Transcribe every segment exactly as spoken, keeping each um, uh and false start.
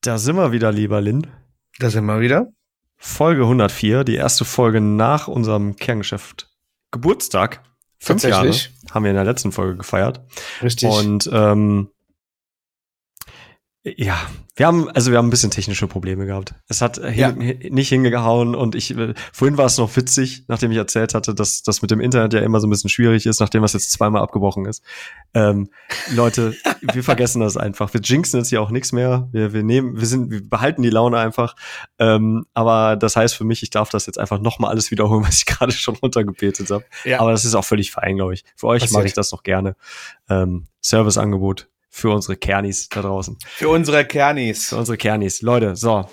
Da sind wir wieder, lieber Lin. Da sind wir wieder. Folge hundertvier, die erste Folge nach unserem Kerngeschäft Geburtstag. Fünf Jahre haben wir in der letzten Folge gefeiert. Richtig. Und ähm, ja, wir haben also wir haben ein bisschen technische Probleme gehabt. Es hat Ja. hin, nicht hingehauen und ich äh, vorhin war es noch witzig, nachdem ich erzählt hatte, dass das mit dem Internet ja immer so ein bisschen schwierig ist, nachdem es jetzt zweimal abgebrochen ist. Ähm, Leute, wir vergessen das einfach. Wir jinxen jetzt hier auch nichts mehr. Wir wir nehmen, wir sind, wir behalten die Laune einfach. Ähm, aber das heißt für mich, ich darf das jetzt einfach nochmal alles wiederholen, was ich gerade schon runtergebetet habe. Ja. Aber das ist auch völlig fein, glaube ich. Für euch Passiert. mache ich das noch gerne. Ähm, Serviceangebot für unsere Kernis da draußen. Für unsere Kernis. Für unsere Kernis. Leute, so.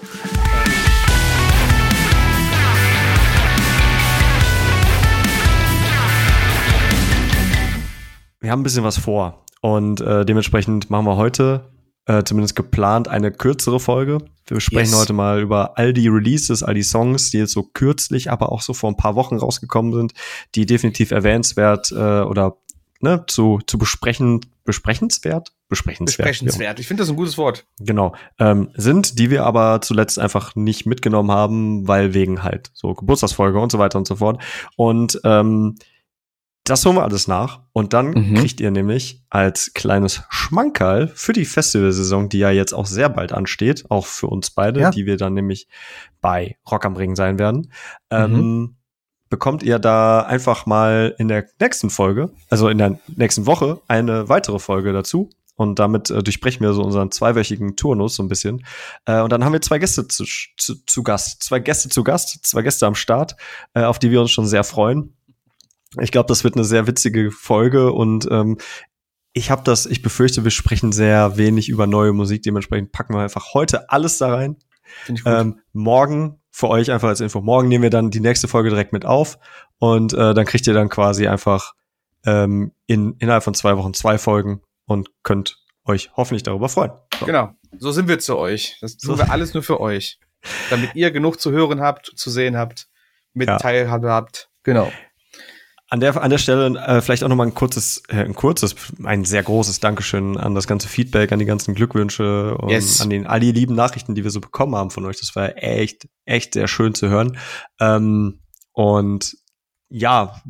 Wir haben ein bisschen was vor. Und äh, dementsprechend machen wir heute, äh, zumindest geplant, eine kürzere Folge. Wir sprechen Yes. heute mal über all die Releases, all die Songs, die jetzt so kürzlich, aber auch so vor ein paar Wochen rausgekommen sind, die definitiv erwähnenswert äh, oder ne, zu, zu besprechen, besprechenswert? Besprechenswert. Besprechenswert. Ich finde das ein gutes Wort. Genau. Ähm, sind, die wir aber zuletzt einfach nicht mitgenommen haben, weil wegen halt so Geburtstagsfolge und so weiter und so fort. Und ähm, das holen wir alles nach. Und dann Mhm. kriegt ihr nämlich als kleines Schmankerl für die Festivalsaison, die ja jetzt auch sehr bald ansteht, auch für uns beide, Ja. die wir dann nämlich bei Rock am Ring sein werden, ähm, Mhm. bekommt ihr da einfach mal in der nächsten Folge, also in der nächsten Woche, eine weitere Folge dazu. Und damit äh, durchbrechen wir so unseren zweiwöchigen Turnus so ein bisschen. Äh, und dann haben wir zwei Gäste zu, zu, zu Gast. Zwei Gäste zu Gast, zwei Gäste am Start, äh, auf die wir uns schon sehr freuen. Ich glaube, das wird eine sehr witzige Folge. Und ähm, ich habe das, ich befürchte, wir sprechen sehr wenig über neue Musik. Dementsprechend packen wir einfach heute alles da rein. Finde ich gut. Ähm, morgen, für euch einfach als Info, morgen nehmen wir dann die nächste Folge direkt mit auf. Und äh, dann kriegt ihr dann quasi einfach ähm, in, innerhalb von zwei Wochen zwei Folgen und könnt euch hoffentlich darüber freuen. So. Genau. So sind wir zu euch. Das tun So. wir alles nur für euch. Damit ihr genug zu hören habt, zu sehen habt, mit Ja. Teilhabe habt. Genau. An der, an der Stelle äh, vielleicht auch nochmal ein kurzes, äh, ein kurzes, ein sehr großes Dankeschön an das ganze Feedback, an die ganzen Glückwünsche und Yes. an den, all die lieben Nachrichten, die wir so bekommen haben von euch. Das war echt, echt sehr schön zu hören. Ähm, und ja,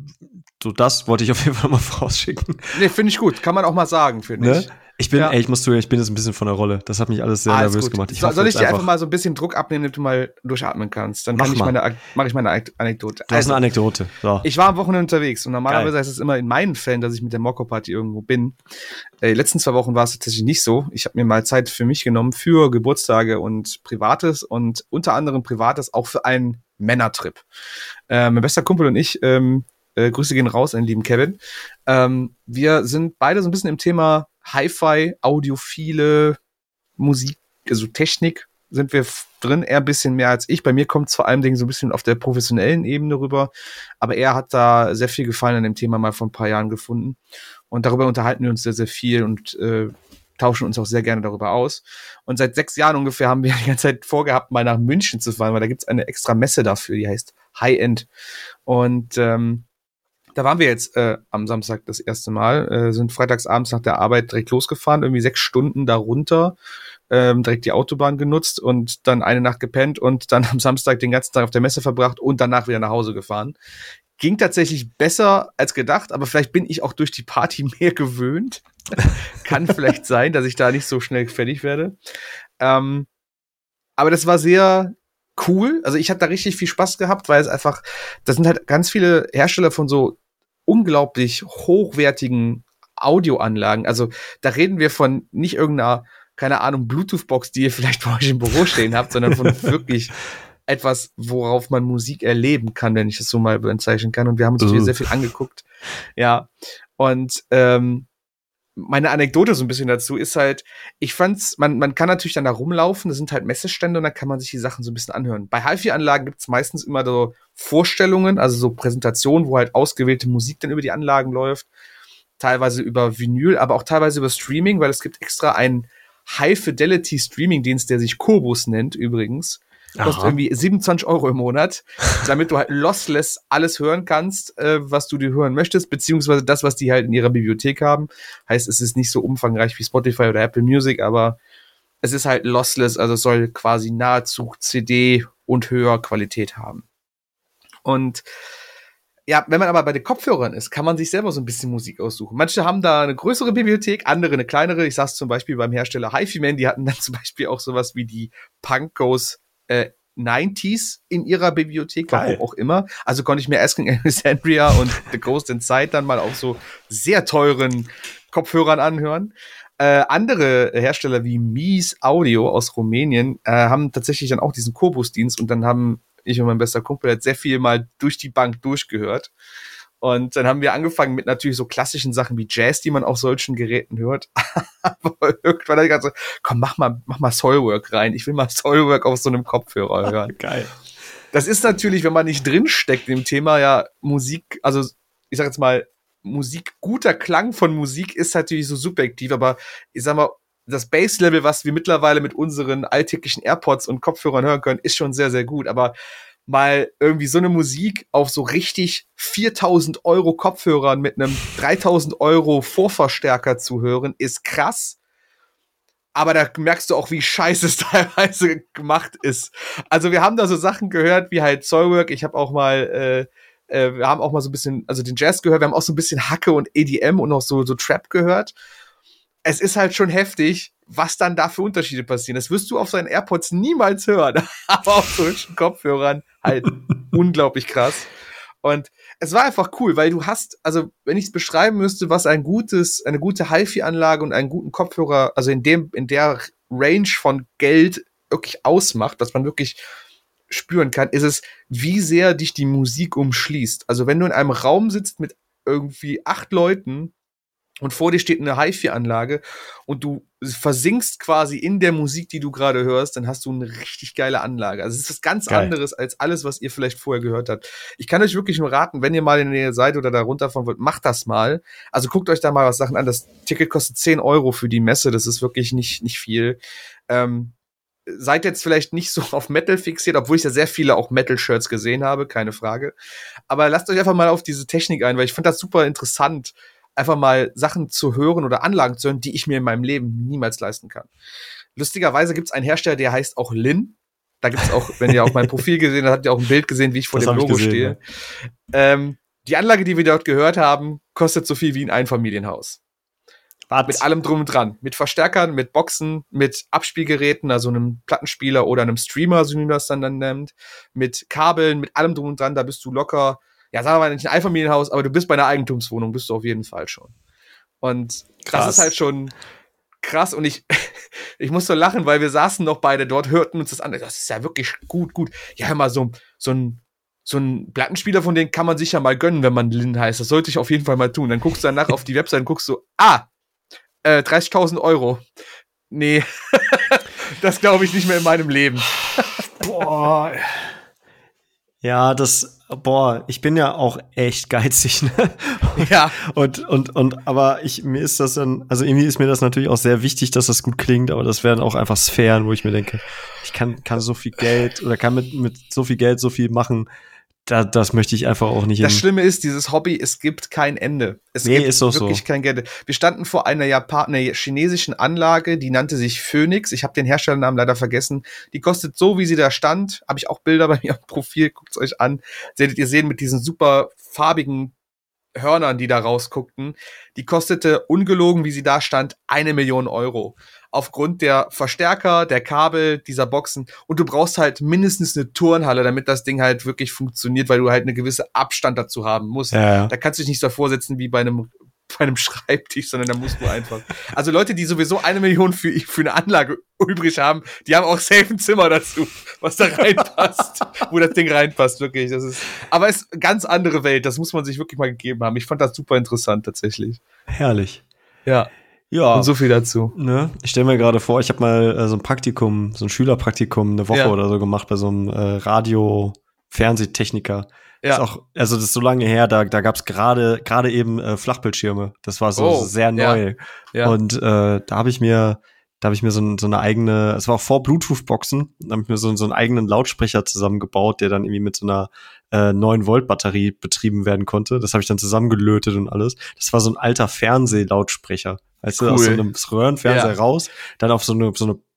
so das wollte ich auf jeden Fall mal vorausschicken. Nee, finde ich gut. Kann man auch mal sagen, finde Ne? ich. Ich bin, Ja. ey, ich muss zugeben, ich bin jetzt ein bisschen von der Rolle. Das hat mich alles sehr Alles nervös gut. gemacht. Ich So, hoffe soll ich jetzt dir einfach mal so ein bisschen Druck abnehmen, damit du mal durchatmen kannst? Dann Mach kann ich mal. meine, Ak- mache ich meine Ak- Anekdote. Du hast eine Anekdote. So. Ich war am Wochenende unterwegs und normalerweise Geil. heißt es immer in meinen Fällen, dass ich mit der Mokko-Party irgendwo bin. Äh, die letzten zwei Wochen war es tatsächlich nicht so. Ich habe mir mal Zeit für mich genommen, für Geburtstage und Privates und unter anderem Privates auch für einen Männertrip. Äh, mein bester Kumpel und ich, ähm, äh, Grüße gehen raus an den lieben Kevin. Ähm, wir sind beide so ein bisschen im Thema Hi-Fi, Audiophile, Musik, also Technik sind wir f- drin, er ein bisschen mehr als ich. Bei mir kommt es vor allem so ein bisschen auf der professionellen Ebene rüber, aber er hat da sehr viel Gefallen an dem Thema mal vor ein paar Jahren gefunden und darüber unterhalten wir uns sehr, sehr viel und äh, tauschen uns auch sehr gerne darüber aus. Und seit sechs Jahren ungefähr haben wir die ganze Zeit vorgehabt, mal nach München zu fahren, weil da gibt's eine extra Messe dafür, die heißt High-End. Und ähm, da waren wir jetzt äh, am Samstag das erste Mal, äh, sind freitags abends nach der Arbeit direkt losgefahren, irgendwie sechs Stunden da runter, ähm, direkt die Autobahn genutzt und dann eine Nacht gepennt und dann am Samstag den ganzen Tag auf der Messe verbracht und danach wieder nach Hause gefahren. Ging tatsächlich besser als gedacht, aber vielleicht bin ich auch durch die Party mehr gewöhnt. Kann vielleicht sein, dass ich da nicht so schnell fertig werde. Ähm, aber das war sehr cool. Also ich hatte da richtig viel Spaß gehabt, weil es einfach, das sind halt ganz viele Hersteller von so unglaublich hochwertigen Audioanlagen. Also da reden wir von nicht irgendeiner, keine Ahnung, Bluetooth-Box, die ihr vielleicht bei euch im Büro stehen habt, sondern von wirklich etwas, worauf man Musik erleben kann, wenn ich das so mal bezeichnen kann. Und wir haben uns Uh. hier sehr viel angeguckt. Ja. Und ähm, meine Anekdote so ein bisschen dazu ist halt, ich fand's, man, man kann natürlich dann da rumlaufen, das sind halt Messestände und dann kann man sich die Sachen so ein bisschen anhören. Bei Hi-Fi-Anlagen gibt's meistens immer so Vorstellungen, also so Präsentationen, wo halt ausgewählte Musik dann über die Anlagen läuft. Teilweise über Vinyl, aber auch teilweise über Streaming, weil es gibt extra einen High-Fidelity-Streaming-Dienst, der sich Kobus nennt übrigens. Kostet Aha. irgendwie siebenundzwanzig Euro im Monat, damit du halt lossless alles hören kannst, äh, was du dir hören möchtest, beziehungsweise das, was die halt in ihrer Bibliothek haben. Heißt, es ist nicht so umfangreich wie Spotify oder Apple Music, aber es ist halt lossless, also es soll quasi nahezu C D und höher Qualität haben. Und ja, wenn man aber bei den Kopfhörern ist, kann man sich selber so ein bisschen Musik aussuchen. Manche haben da eine größere Bibliothek, andere eine kleinere. Ich sag's zum Beispiel beim Hersteller HiFi-Man, die hatten dann zum Beispiel auch sowas wie die Punk Goes äh, neunziger in ihrer Bibliothek, Geil. warum auch immer. Also konnte ich mir Asking Alexandria und The Ghost Inside dann mal auf so sehr teuren Kopfhörern anhören. Äh, andere Hersteller wie Mies Audio aus Rumänien äh, haben tatsächlich dann auch diesen Kobus-Dienst und dann haben ich und mein bester Kumpel hat sehr viel mal durch die Bank durchgehört. Und dann haben wir angefangen mit natürlich so klassischen Sachen wie Jazz, die man auf solchen Geräten hört. Aber irgendwann hat ich gesagt, komm, mach mal, mach mal Soilwork rein. Ich will mal Soilwork auf so einem Kopfhörer hören. Geil. Das ist natürlich, wenn man nicht drinsteckt im Thema, ja, Musik, also ich sag jetzt mal, Musik, guter Klang von Musik ist natürlich so subjektiv, aber ich sag mal, das Bass-Level, was wir mittlerweile mit unseren alltäglichen AirPods und Kopfhörern hören können, ist schon sehr, sehr gut. Aber mal irgendwie so eine Musik auf so richtig viertausend Euro Kopfhörern mit einem dreitausend Euro Vorverstärker zu hören, ist krass. Aber da merkst du auch, wie scheiße es teilweise gemacht ist. Also wir haben da so Sachen gehört, wie halt Soilwork. Ich habe auch mal, äh, äh, wir haben auch mal so ein bisschen, also den Jazz gehört. Wir haben auch so ein bisschen Hacke und E D M und auch so, so Trap gehört. Es ist halt schon heftig, was dann da für Unterschiede passieren. Das wirst du auf seinen AirPods niemals hören. Aber auf solchen Kopfhörern halt unglaublich krass. Und es war einfach cool, weil du hast, also wenn ich es beschreiben müsste, was ein gutes, eine gute HiFi-Anlage und einen guten Kopfhörer, also in dem, in der Range von Geld wirklich ausmacht, dass man wirklich spüren kann, ist es, wie sehr dich die Musik umschließt. Also wenn du in einem Raum sitzt mit irgendwie acht Leuten und vor dir steht eine HiFi-Anlage und du versinkst quasi in der Musik, die du gerade hörst, dann hast du eine richtig geile Anlage. Also es ist was ganz Geil. anderes als alles, was ihr vielleicht vorher gehört habt. Ich kann euch wirklich nur raten, wenn ihr mal in der Nähe seid oder da runterfahren wollt, macht das mal. Also guckt euch da mal was Sachen an. Das Ticket kostet zehn Euro für die Messe. Das ist wirklich nicht, nicht viel. Ähm, seid jetzt vielleicht nicht so auf Metal fixiert, obwohl ich ja sehr viele auch Metal-Shirts gesehen habe, keine Frage. Aber lasst euch einfach mal auf diese Technik ein, weil ich fand das super interessant, einfach mal Sachen zu hören oder Anlagen zu hören, die ich mir in meinem Leben niemals leisten kann. Lustigerweise gibt es einen Hersteller, der heißt auch Lin. Da gibt es auch, wenn ihr auf mein Profil gesehen habt, habt ihr auch ein Bild gesehen, wie ich vor das dem Logo gesehen, stehe. Ja. Ähm, die Anlage, die wir dort gehört haben, kostet so viel wie ein Einfamilienhaus. Was? Mit allem drum und dran. Mit Verstärkern, mit Boxen, mit Abspielgeräten, also einem Plattenspieler oder einem Streamer, so wie man das dann, dann nennt. Mit Kabeln, mit allem drum und dran. Da bist du locker, ja, sagen wir mal nicht ein Einfamilienhaus, aber du bist bei einer Eigentumswohnung, bist du auf jeden Fall schon. Und krass. Das ist halt schon krass. Und ich, ich muss so lachen, weil wir saßen noch beide dort, hörten uns das an. Das ist ja wirklich gut, gut. Ja, hör mal, so, so ein, so ein Plattenspieler von denen kann man sich ja mal gönnen, wenn man Lin heißt. Das sollte ich auf jeden Fall mal tun. Dann guckst du danach auf die Website und guckst so, ah, äh, dreißigtausend Euro. Nee, das glaube ich nicht mehr in meinem Leben. Boah. Ja, das, boah, ich bin ja auch echt geizig, ne? Ja. Und, und, und, aber ich, mir ist das dann, also irgendwie ist mir das natürlich auch sehr wichtig, dass das gut klingt, aber das wären auch einfach Sphären, wo ich mir denke, ich kann, kann so viel Geld oder kann mit, mit so viel Geld so viel machen. Da, das möchte ich einfach auch nicht. Das Schlimme ist, dieses Hobby, es gibt kein Ende. Es nee, gibt ist auch wirklich so. kein Ende. Wir standen vor einer Japan einer chinesischen Anlage, die nannte sich Phoenix. Ich habe den Herstellernamen leider vergessen. Die kostet so, wie sie da stand. Habe ich auch Bilder bei mir auf dem Profil. Guckt's euch an. Seht ihr sehen mit diesen super farbigen Hörnern, die da rausguckten. Die kostete ungelogen, wie sie da stand, eine Million Euro. Aufgrund der Verstärker, der Kabel, dieser Boxen. Und du brauchst halt mindestens eine Turnhalle, damit das Ding halt wirklich funktioniert, weil du halt eine gewisse Abstand dazu haben musst. Ja, ja. Da kannst du dich nicht davor setzen wie bei einem, bei einem Schreibtisch, sondern da musst du einfach. Also Leute, die sowieso eine Million für, für eine Anlage übrig haben, die haben auch safe ein Zimmer dazu, was da reinpasst, wo das Ding reinpasst, wirklich. Das ist, aber es ist eine ganz andere Welt, das muss man sich wirklich mal gegeben haben. Ich fand das super interessant, tatsächlich. Herrlich. Ja. Ja. Und so viel dazu. Ne? Ich stelle mir gerade vor, ich habe mal äh, so ein Praktikum, so ein Schülerpraktikum eine Woche Ja. oder so gemacht bei so einem äh, Radio-Fernsehtechniker. Ja. Ist auch, also das ist so lange her, da, da gab es gerade gerade eben äh, Flachbildschirme. Das war so Oh, sehr neu. Ja. Ja. Und äh, da habe ich mir, da habe ich mir so, ein, so eine eigene, es war auch vor Bluetooth-Boxen, da habe ich mir so, so einen eigenen Lautsprecher zusammengebaut, der dann irgendwie mit so einer äh, neun Volt Batterie betrieben werden konnte. Das habe ich dann zusammengelötet und alles. Das war so ein alter Fernsehlautsprecher. Weißt Cool. du, aus so einem Röhrenfernseher Ja. raus, dann auf so eine, so eine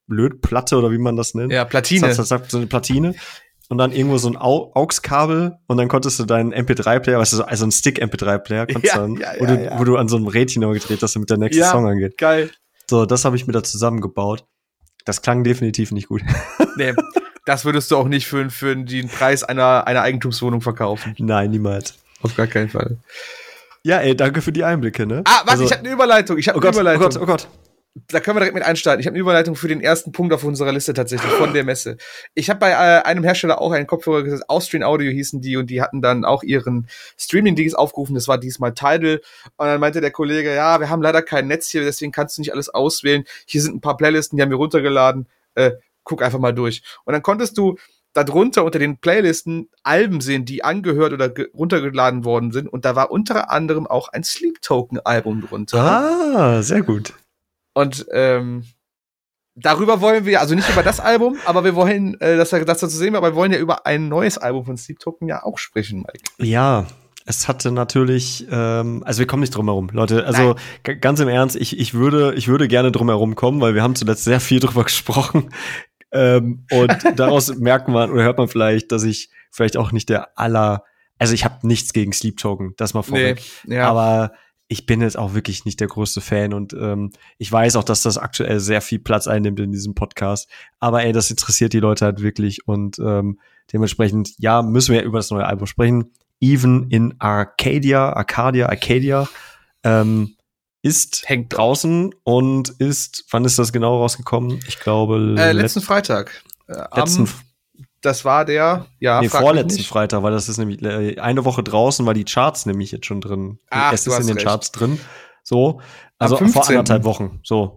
Lötplatte oder wie man das nennt. Ja, Platine. Das hat so eine Platine. Und dann irgendwo so ein Au- AUX-Kabel und dann konntest du deinen M P drei Player, weißt du, so- also ein Stick-M P drei Player, Ja, dann, ja, wo, ja, du, ja. wo du an so einem Rädchen immer gedreht hast, damit der nächste Ja, Song angeht. geil. So, das habe ich mir da zusammengebaut. Das klang definitiv nicht gut. Nee, das würdest du auch nicht für, für den Preis einer, einer Eigentumswohnung verkaufen. Nein, niemals. Auf gar keinen Fall. Ja, ey, danke für die Einblicke, ne? Ah, warte, Also- ich habe eine Überleitung. Ich habe Oh eine Gott, oh Überleitung. Gott, oh Gott. Da können wir direkt mit einstarten. Ich habe eine Überleitung für den ersten Punkt auf unserer Liste tatsächlich von der Messe. Ich habe bei äh, einem Hersteller auch einen Kopfhörer gesagt, Austrian Audio hießen die und die hatten dann auch ihren Streaming-Dings aufgerufen. Das war diesmal Tidal. Und dann meinte der Kollege, ja, wir haben leider kein Netz hier, deswegen kannst du nicht alles auswählen. Hier sind ein paar Playlisten, die haben wir runtergeladen. Äh, guck einfach mal durch. Und dann konntest du darunter unter den Playlisten Alben sehen, die angehört oder ge- runtergeladen worden sind. Und da war unter anderem auch ein Sleep Token-Album drunter. Ah, sehr gut. Und ähm, darüber wollen wir, also nicht über das Album, aber wir wollen, äh, das, das dazu sehen wir, aber wir wollen ja über ein neues Album von Sleep Token ja auch sprechen, Mike. Ja, es hatte natürlich, ähm, also wir kommen nicht drum herum, Leute. Also g- ganz im Ernst, ich, ich würde, ich würde gerne drum herum kommen, weil wir haben zuletzt sehr viel drüber gesprochen. Ähm, und daraus merkt man oder hört man vielleicht, dass ich vielleicht auch nicht der aller, also ich habe nichts gegen Sleep Token, das mal vorweg. Nee, ja. Aber ich bin jetzt auch wirklich nicht der größte Fan und ähm, ich weiß auch, dass das aktuell sehr viel Platz einnimmt in diesem Podcast. Aber ey, das interessiert die Leute halt wirklich und ähm, dementsprechend, ja, müssen wir über das neue Album sprechen. Even in Arcadia, Arcadia, Arcadia ähm, ist Hängt draußen und ist, wann ist das genau rausgekommen? Ich glaube, Äh, letzten Freitag. Äh, letzten, am, das war der, ja, nee, frag mich vorletzten nicht. Freitag, weil das ist nämlich äh, eine Woche draußen, weil die Charts nämlich jetzt schon drin. Ach, es du ist in hast den recht. Charts drin. So, also Am vor fünfzehnten anderthalb Wochen. So.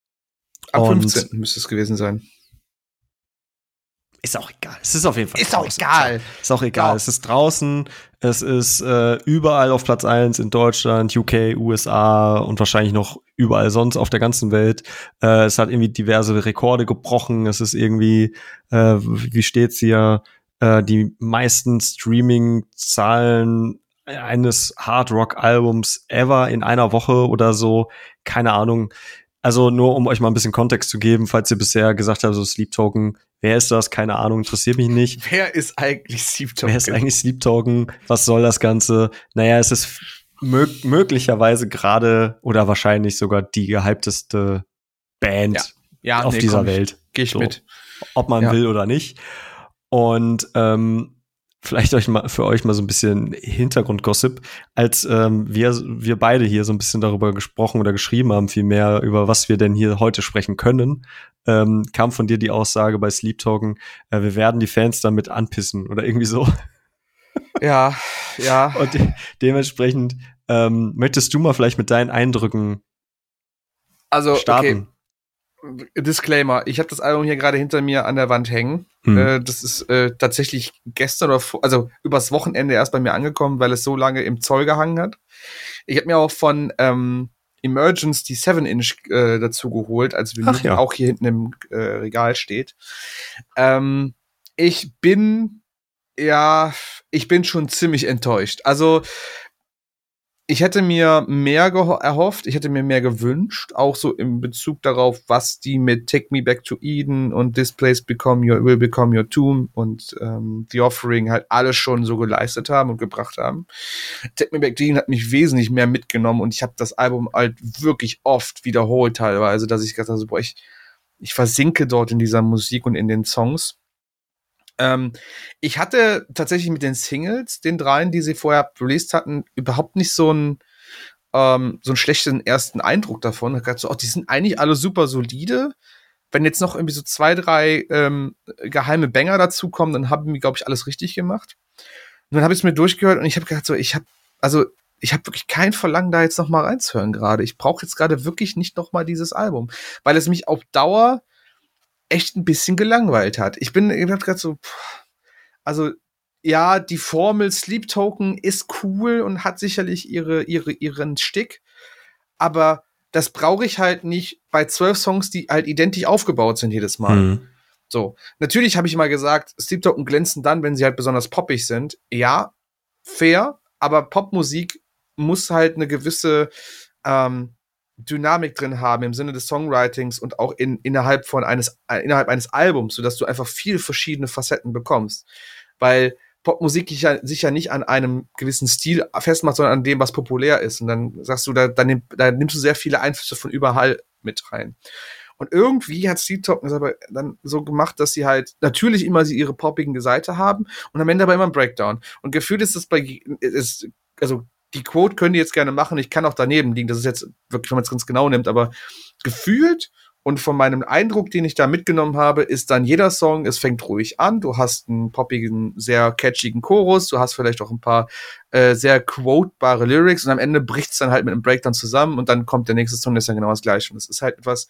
Am Und fünfzehnten müsste es gewesen sein. ist auch egal. Es ist auf jeden Fall Ist auch draußen. egal. Ist auch egal. Ja. Es ist draußen. Es ist äh, überall auf Platz eins in Deutschland, U K, U S A und wahrscheinlich noch überall sonst auf der ganzen Welt. Äh, es hat irgendwie diverse Rekorde gebrochen. Es ist irgendwie, äh, wie steht's hier, äh, die meisten Streaming-Zahlen eines Hard-Rock-Albums ever in einer Woche oder so. Keine Ahnung. Also nur, um euch mal ein bisschen Kontext zu geben, falls ihr bisher gesagt habt, so Sleep Token, wer ist das? Keine Ahnung, interessiert mich nicht. Wer ist eigentlich Sleep Token? Wer ist eigentlich Sleep Token? Was soll das Ganze? Naja, es ist mö- möglicherweise gerade oder wahrscheinlich sogar die gehypteste Band Ja, auf nee, dieser komm, Welt. Geh ich So, mit. ob man Ja. will oder nicht. Und ähm, vielleicht euch mal für euch mal so ein bisschen Hintergrundgossip, als ähm, wir wir beide hier so ein bisschen darüber gesprochen oder geschrieben haben, vielmehr über was wir denn hier heute sprechen können, ähm, kam von dir die Aussage bei Sleep Token, äh, wir werden die Fans damit anpissen oder irgendwie so. Ja, ja. Und de dementsprechend ähm, möchtest du mal vielleicht mit deinen Eindrücken Also, starten? okay. Disclaimer, ich habe das Album hier gerade hinter mir an der Wand hängen. Hm. Äh, das ist äh, tatsächlich gestern oder vor, also übers Wochenende erst bei mir angekommen, weil es so lange im Zoll gehangen hat. Ich habe mir auch von ähm, Emergence die seven Inch äh, dazu geholt, als Vinyl, Ach ja. auch hier hinten im äh, Regal steht. Ähm, ich bin, ja, ich bin schon ziemlich enttäuscht. Also ich hätte mir mehr geho- erhofft, ich hätte mir mehr gewünscht, auch so in Bezug darauf, was die mit Take Me Back to Eden und This Place Become Your, Will Become Your Tomb und ähm, The Offering halt alles schon so geleistet haben und gebracht haben. Take Me Back to Eden hat mich wesentlich mehr mitgenommen und ich habe das Album halt wirklich oft wiederholt teilweise, dass ich gedacht habe, so, boah, ich, ich versinke dort in dieser Musik und in den Songs. Ähm, ich hatte tatsächlich mit den Singles, den dreien, die sie vorher released hatten, überhaupt nicht so einen ähm, so einen schlechten ersten Eindruck davon. Ich dachte so, oh, die sind eigentlich alle super solide. Wenn jetzt noch irgendwie so zwei, drei ähm, geheime Banger dazukommen, dann haben wir, glaube ich, alles richtig gemacht. Und dann habe ich es mir durchgehört und ich habe gedacht so, ich habe, also ich habe wirklich kein Verlangen, da jetzt noch mal reinzuhören gerade. Ich brauche jetzt gerade wirklich nicht noch mal dieses Album, weil es mich auf Dauer echt ein bisschen gelangweilt hat. Ich bin ich hab grad so, pff, also ja, die Formel Sleep Token ist cool und hat sicherlich ihre, ihre, ihren Stick, aber das brauche ich halt nicht bei zwölf Songs, die halt identisch aufgebaut sind jedes Mal. Hm. So, natürlich habe ich mal gesagt, Sleep Token glänzen dann, wenn sie halt besonders poppig sind. Ja, fair, aber Popmusik muss halt eine gewisse ähm, Dynamik drin haben im Sinne des Songwritings und auch in, innerhalb von eines, äh, innerhalb eines Albums, sodass du einfach viele verschiedene Facetten bekommst. Weil Popmusik sich ja, sich ja nicht an einem gewissen Stil festmacht, sondern an dem, was populär ist. Und dann sagst du, da, da, nimm, da nimmst du sehr viele Einflüsse von überall mit rein. Und irgendwie hat Sleep Token es aber dann so gemacht, dass sie halt natürlich immer sie ihre poppigen Seite haben und am Ende aber immer ein Breakdown. Und gefühlt ist das bei, ist, also die Quote können die jetzt gerne machen, ich kann auch daneben liegen, das ist jetzt wirklich, wenn man es ganz genau nimmt, aber gefühlt und von meinem Eindruck, den ich da mitgenommen habe, ist dann jeder Song, es fängt ruhig an, du hast einen poppigen, sehr catchigen Chorus, du hast vielleicht auch ein paar äh, sehr quotebare Lyrics und am Ende bricht's dann halt mit einem Breakdown zusammen und dann kommt der nächste Song, das ist dann genau das Gleiche. Und das ist halt etwas,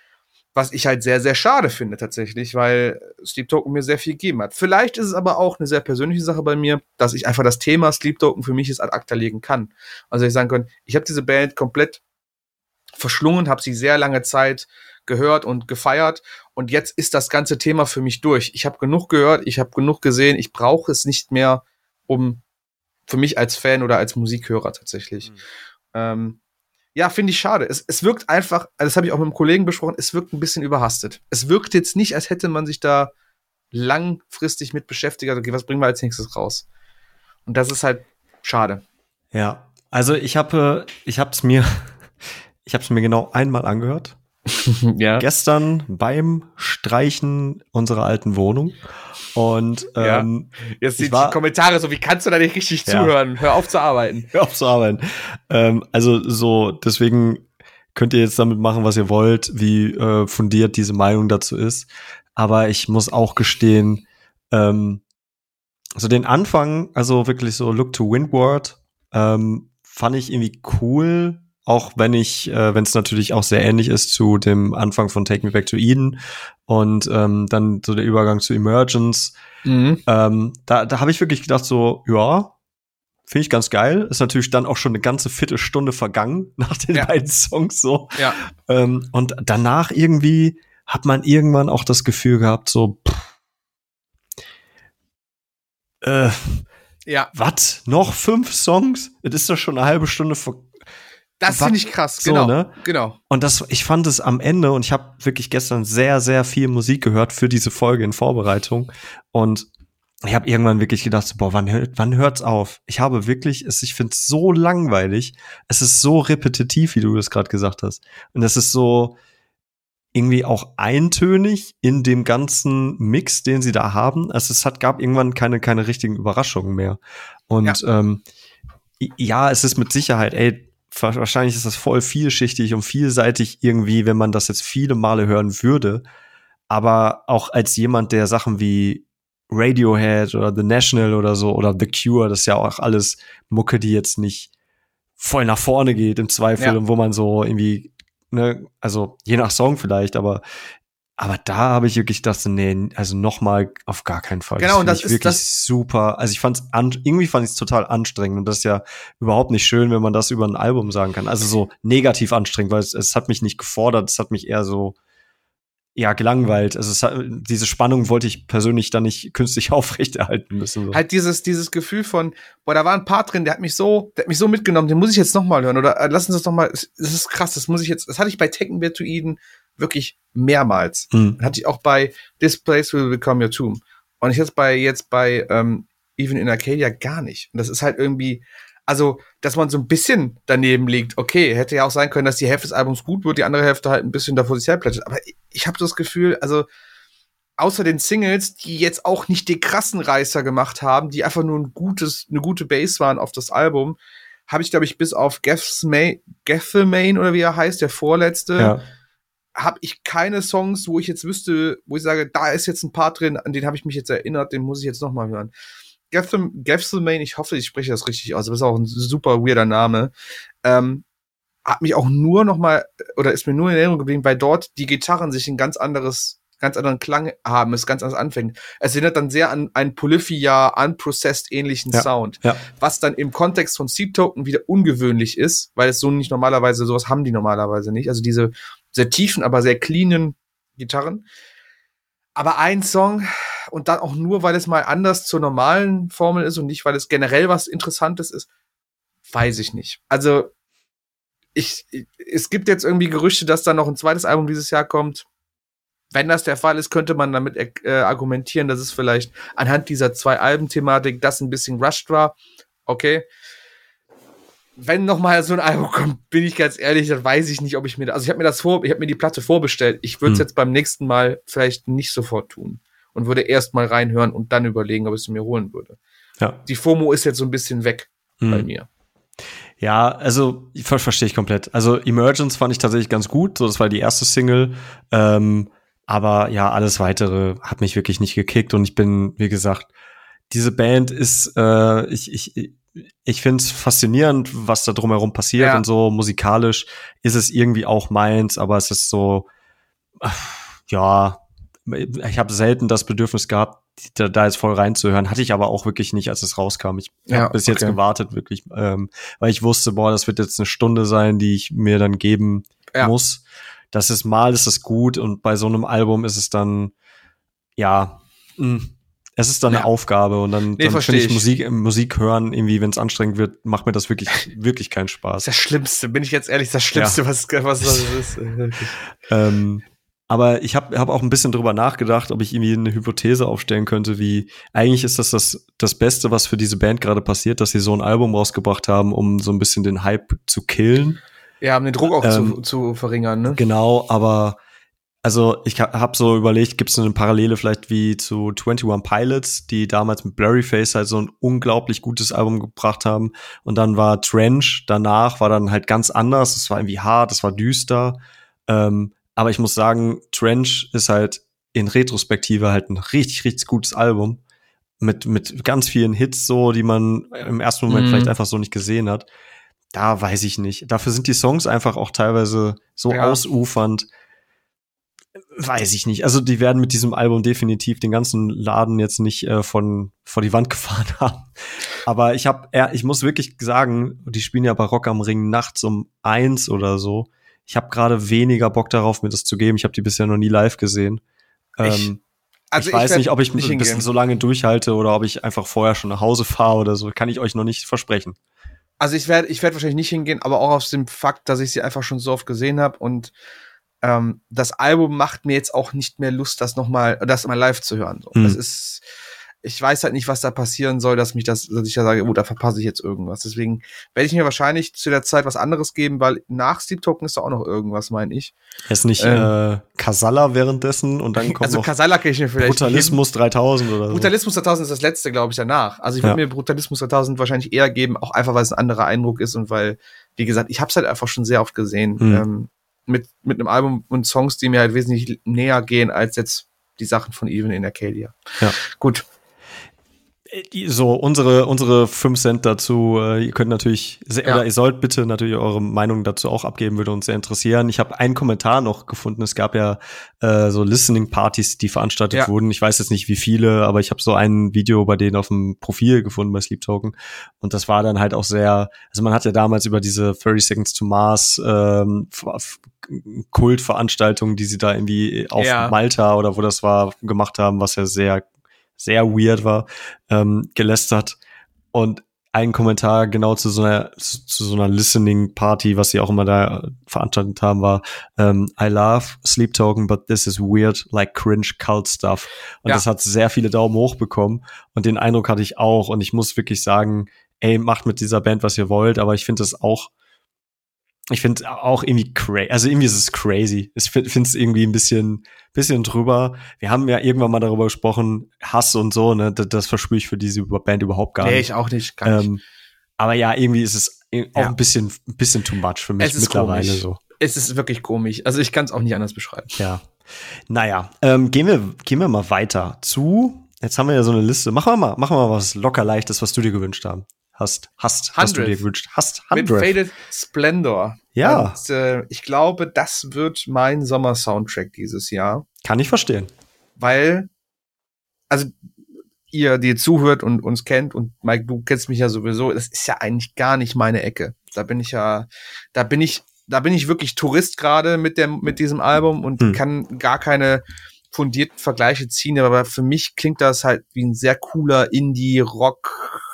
was ich halt sehr, sehr schade finde tatsächlich, weil Sleep Token mir sehr viel gegeben hat. Vielleicht ist es aber auch eine sehr persönliche Sache bei mir, dass ich einfach das Thema Sleep Token für mich jetzt ad acta legen kann. Also ich sagen kann, ich habe diese Band komplett verschlungen, habe sie sehr lange Zeit gehört und gefeiert und jetzt ist das ganze Thema für mich durch. Ich habe genug gehört, ich habe genug gesehen, ich brauche es nicht mehr, um für mich als Fan oder als Musikhörer tatsächlich. Mhm. Ähm, Ja, finde ich schade. Es, es wirkt einfach, also das habe ich auch mit einem Kollegen besprochen, es wirkt ein bisschen überhastet. Es wirkt jetzt nicht, als hätte man sich da langfristig mit beschäftigt. Okay, was bringen wir als nächstes raus? Und das ist halt schade. Ja, also ich habe, ich habe es mir, ich habe es mir genau einmal angehört. Ja. Gestern beim Streichen unserer alten Wohnung. Und ähm, ja. Jetzt sind die Kommentare so, wie kannst du da nicht richtig ja. zuhören? Hör auf zu arbeiten. Hör auf zu arbeiten. Ähm, also so, deswegen könnt ihr jetzt damit machen, was ihr wollt, wie äh, fundiert diese Meinung dazu ist. Aber ich muss auch gestehen, ähm, so den Anfang, also wirklich so Look to Windward, ähm, fand ich irgendwie cool. Auch wenn ich, äh, wenn es natürlich auch sehr ähnlich ist zu dem Anfang von Take Me Back to Eden und ähm, dann so der Übergang zu Emergence. Mhm. Ähm, da da habe ich wirklich gedacht so, ja, finde ich ganz geil. Ist natürlich dann auch schon eine ganze Viertelstunde vergangen nach den ja. beiden Songs so. Ja. Ähm, und danach irgendwie hat man irgendwann auch das Gefühl gehabt so, pff, äh, ja. was? Noch fünf Songs? Es ist doch schon eine halbe Stunde ver Das finde ich krass, genau. So, ne? genau. Und das, ich fand es am Ende, und ich habe wirklich gestern sehr, sehr viel Musik gehört für diese Folge in Vorbereitung. Und ich habe irgendwann wirklich gedacht, boah, wann, hört, wann hört's auf? Ich habe wirklich, es, ich finde es so langweilig. Es ist so repetitiv, wie du das gerade gesagt hast. Und es ist so irgendwie auch eintönig in dem ganzen Mix, den sie da haben. Also es hat, gab irgendwann keine, keine richtigen Überraschungen mehr. Und ja. Ähm, ja, es ist mit Sicherheit, ey, wahrscheinlich ist das voll vielschichtig und vielseitig irgendwie, wenn man das jetzt viele Male hören würde. Aber auch als jemand, der Sachen wie Radiohead oder The National oder so oder The Cure, das ist ja auch alles Mucke, die jetzt nicht voll nach vorne geht im Zweifel ja. und wo man so irgendwie, ne, also je nach Song vielleicht, aber aber da habe ich wirklich gedacht, nee, also nochmal auf gar keinen Fall. Genau, und das ist ist wirklich das super. Also ich fand's an, irgendwie fand ich es total anstrengend und das ist ja überhaupt nicht schön, wenn man das über ein Album sagen kann. Also so negativ anstrengend, weil es, es hat mich nicht gefordert, es hat mich eher so ja gelangweilt. Also es hat, diese Spannung wollte ich persönlich dann nicht künstlich aufrechterhalten müssen. So. Halt dieses dieses Gefühl von, boah, da war ein Part drin, der hat mich so, der hat mich so mitgenommen, den muss ich jetzt noch mal hören oder äh, lass uns das noch mal. Das ist krass, das muss ich jetzt. Das hatte ich bei Take Me Back to Eden wirklich mehrmals. Mhm. Hatte ich auch bei This Place Will Become Your Tomb. Und ich jetzt bei jetzt bei ähm, Even in Arcadia gar nicht. Und das ist halt irgendwie, also, dass man so ein bisschen daneben liegt. Okay, hätte ja auch sein können, dass die Hälfte des Albums gut wird, die andere Hälfte halt ein bisschen davor sich herplättet. Aber ich, ich habe das Gefühl, also außer den Singles, die jetzt auch nicht den krassen Reißer gemacht haben, die einfach nur ein gutes, eine gute Base waren auf das Album, habe ich, glaube ich, bis auf Gethsemane oder wie er heißt, der vorletzte, ja. habe ich keine Songs, wo ich jetzt wüsste, wo ich sage, da ist jetzt ein Part drin, an den habe ich mich jetzt erinnert, den muss ich jetzt noch mal hören. Gethsemane, ich hoffe, ich spreche das richtig aus, aber ist auch ein super weirder Name, ähm, hat mich auch nur noch mal, oder ist mir nur in Erinnerung geblieben, weil dort die Gitarren sich ein ganz anderes, ganz anderen Klang haben, es ganz anders anfängt. Es erinnert dann sehr an einen Polyphia, unprocessed ähnlichen ja, Sound, ja. was dann im Kontext von Sleep Token wieder ungewöhnlich ist, weil es so nicht normalerweise, sowas haben die normalerweise nicht, also diese sehr tiefen, aber sehr cleanen Gitarren. Aber ein Song, und dann auch nur, weil es mal anders zur normalen Formel ist und nicht, weil es generell was Interessantes ist, weiß ich nicht. Also, ich, es gibt jetzt irgendwie Gerüchte, dass da noch ein zweites Album dieses Jahr kommt. Wenn das der Fall ist, könnte man damit äh, argumentieren, dass es vielleicht anhand dieser zwei Alben-Thematik das ein bisschen rushed war. Okay. Wenn noch mal so ein Album kommt, bin ich ganz ehrlich, dann weiß ich nicht, ob ich mir, also ich habe mir das vor, ich habe mir die Platte vorbestellt. Ich würde es hm. jetzt beim nächsten Mal vielleicht nicht sofort tun und würde erst mal reinhören und dann überlegen, ob ich es mir holen würde. Ja. Die FOMO ist jetzt so ein bisschen weg hm. bei mir. Ja, also ich verstehe ich komplett. Also Emergence fand ich tatsächlich ganz gut, so das war die erste Single. Ähm, aber ja, alles weitere hat mich wirklich nicht gekickt und ich bin, wie gesagt, diese Band ist, äh, ich ich ich finde es faszinierend, was da drumherum passiert ja. und so musikalisch ist es irgendwie auch meins, aber es ist so, ja, ich habe selten das Bedürfnis gehabt, da, da jetzt voll reinzuhören, hatte ich aber auch wirklich nicht, als es rauskam. Ich habe ja, bis okay. jetzt gewartet, wirklich, ähm, weil ich wusste, boah, das wird jetzt eine Stunde sein, die ich mir dann geben ja. muss. Das ist mal, ist es gut und bei so einem Album ist es dann, ja, mh, es ist dann ja. eine Aufgabe und dann, nee, dann finde ich, ich Musik, Musik hören, irgendwie, wenn es anstrengend wird, macht mir das wirklich, wirklich keinen Spaß. Das Schlimmste, bin ich jetzt ehrlich, das Schlimmste, ja. was, was das ist. ähm, aber ich habe hab auch ein bisschen drüber nachgedacht, ob ich irgendwie eine Hypothese aufstellen könnte, wie eigentlich ist das das, das Beste, was für diese Band gerade passiert, dass sie so ein Album rausgebracht haben, um so ein bisschen den Hype zu killen. Ja, um den Druck auch ähm, zu, zu verringern, ne? Genau, aber also ich habe so überlegt, gibt es eine Parallele vielleicht wie zu einundzwanzig Pilots, die damals mit Blurryface halt so ein unglaublich gutes Album gebracht haben und dann war Trench, danach war dann halt ganz anders, es war irgendwie hart, es war düster, ähm, aber ich muss sagen, Trench ist halt in Retrospektive halt ein richtig, richtig gutes Album mit mit ganz vielen Hits so, die man im ersten Moment mhm. vielleicht einfach so nicht gesehen hat. Da weiß ich nicht. Dafür sind die Songs einfach auch teilweise so ja. ausufernd. Weiß ich nicht. Also die werden mit diesem Album definitiv den ganzen Laden jetzt nicht äh, von vor die Wand gefahren haben. Aber ich habe, äh, ich muss wirklich sagen, die spielen ja bei Rock am Ring nachts um eins oder so. Ich habe gerade weniger Bock darauf, mir das zu geben. Ich habe die bisher noch nie live gesehen. Ähm, ich, also ich weiß ich nicht, ob ich nicht ein bisschen so lange durchhalte oder ob ich einfach vorher schon nach Hause fahre oder so. Kann ich euch noch nicht versprechen. Also ich werde ich werd wahrscheinlich nicht hingehen, aber auch aus dem Fakt, dass ich sie einfach schon so oft gesehen habe und ähm, das Album macht mir jetzt auch nicht mehr Lust, das noch mal, das mal live zu hören. So. Hm. Das ist, ich weiß halt nicht, was da passieren soll, dass mich das, dass ich da sage, oh, da verpasse ich jetzt irgendwas. Deswegen werde ich mir wahrscheinlich zu der Zeit was anderes geben, weil nach Sleep Token ist da auch noch irgendwas, meine ich. Ist nicht ähm, äh, Kasala währenddessen und dann kommt also noch Kasala kann ich mir vielleicht Brutalismus geben. dreitausend oder so. Brutalismus dreitausend ist das letzte, glaube ich, danach. Also ich würde ja. mir Brutalismus dreitausend wahrscheinlich eher geben, auch einfach, weil es ein anderer Eindruck ist und weil, wie gesagt, ich habe es halt einfach schon sehr oft gesehen. Mhm. Ähm, mit mit einem Album und Songs, die mir halt wesentlich näher gehen als jetzt die Sachen von Even in Arcadia. Ja. Gut. So, unsere unsere fünf Cent dazu, äh, ihr könnt natürlich, sehr, ja. oder ihr sollt bitte natürlich eure Meinung dazu auch abgeben, würde uns sehr interessieren. Ich habe einen Kommentar noch gefunden, es gab ja äh, so Listening-Partys, die veranstaltet ja. wurden. Ich weiß jetzt nicht, wie viele, aber ich habe so ein Video bei denen auf dem Profil gefunden bei Sleep Token und das war dann halt auch sehr, also man hat ja damals über diese thirty Seconds to Mars ähm, Kultveranstaltungen, die sie da irgendwie auf ja. Malta oder wo das war, gemacht haben, was ja sehr sehr weird war, ähm, gelästert. Und ein Kommentar genau zu so einer zu, zu so einer Listening-Party, was sie auch immer da veranstaltet haben, war ähm, I love Sleep Token, but this is weird, like cringe cult stuff. Und ja. das hat sehr viele Daumen hoch bekommen. Und den Eindruck hatte ich auch. Und ich muss wirklich sagen, ey, macht mit dieser Band, was ihr wollt. Aber ich finde es auch Ich finde auch irgendwie crazy, also irgendwie ist es crazy. Ich finde es irgendwie ein bisschen, bisschen drüber. Wir haben ja irgendwann mal darüber gesprochen, Hass und so, ne, das, das verspüre ich für diese Band überhaupt gar nee, nicht. Nee, ich auch nicht, gar nicht. Ähm, aber ja, irgendwie ist es auch ja. ein bisschen, ein bisschen too much für mich mittlerweile komisch. so. Es ist wirklich komisch. Also ich kann es auch nicht anders beschreiben. Ja. Naja, ähm, gehen wir, gehen wir mal weiter zu, jetzt haben wir ja so eine Liste. Machen wir mal, machen wir mal was locker Leichtes, was du dir gewünscht haben. Hast, hast, was du dir gewünscht hast. Mit Faded Splendor. Ja. Und, äh, ich glaube, das wird mein Sommer-Soundtrack dieses Jahr. Kann ich verstehen. Weil, also, ihr, die zuhört und uns kennt und Mike, du kennst mich ja sowieso, das ist ja eigentlich gar nicht meine Ecke. Da bin ich ja, da bin ich, da bin ich wirklich Tourist gerade mit dem, mit diesem Album und hm. kann gar keine fundierten Vergleiche ziehen, aber für mich klingt das halt wie ein sehr cooler Indie-Rock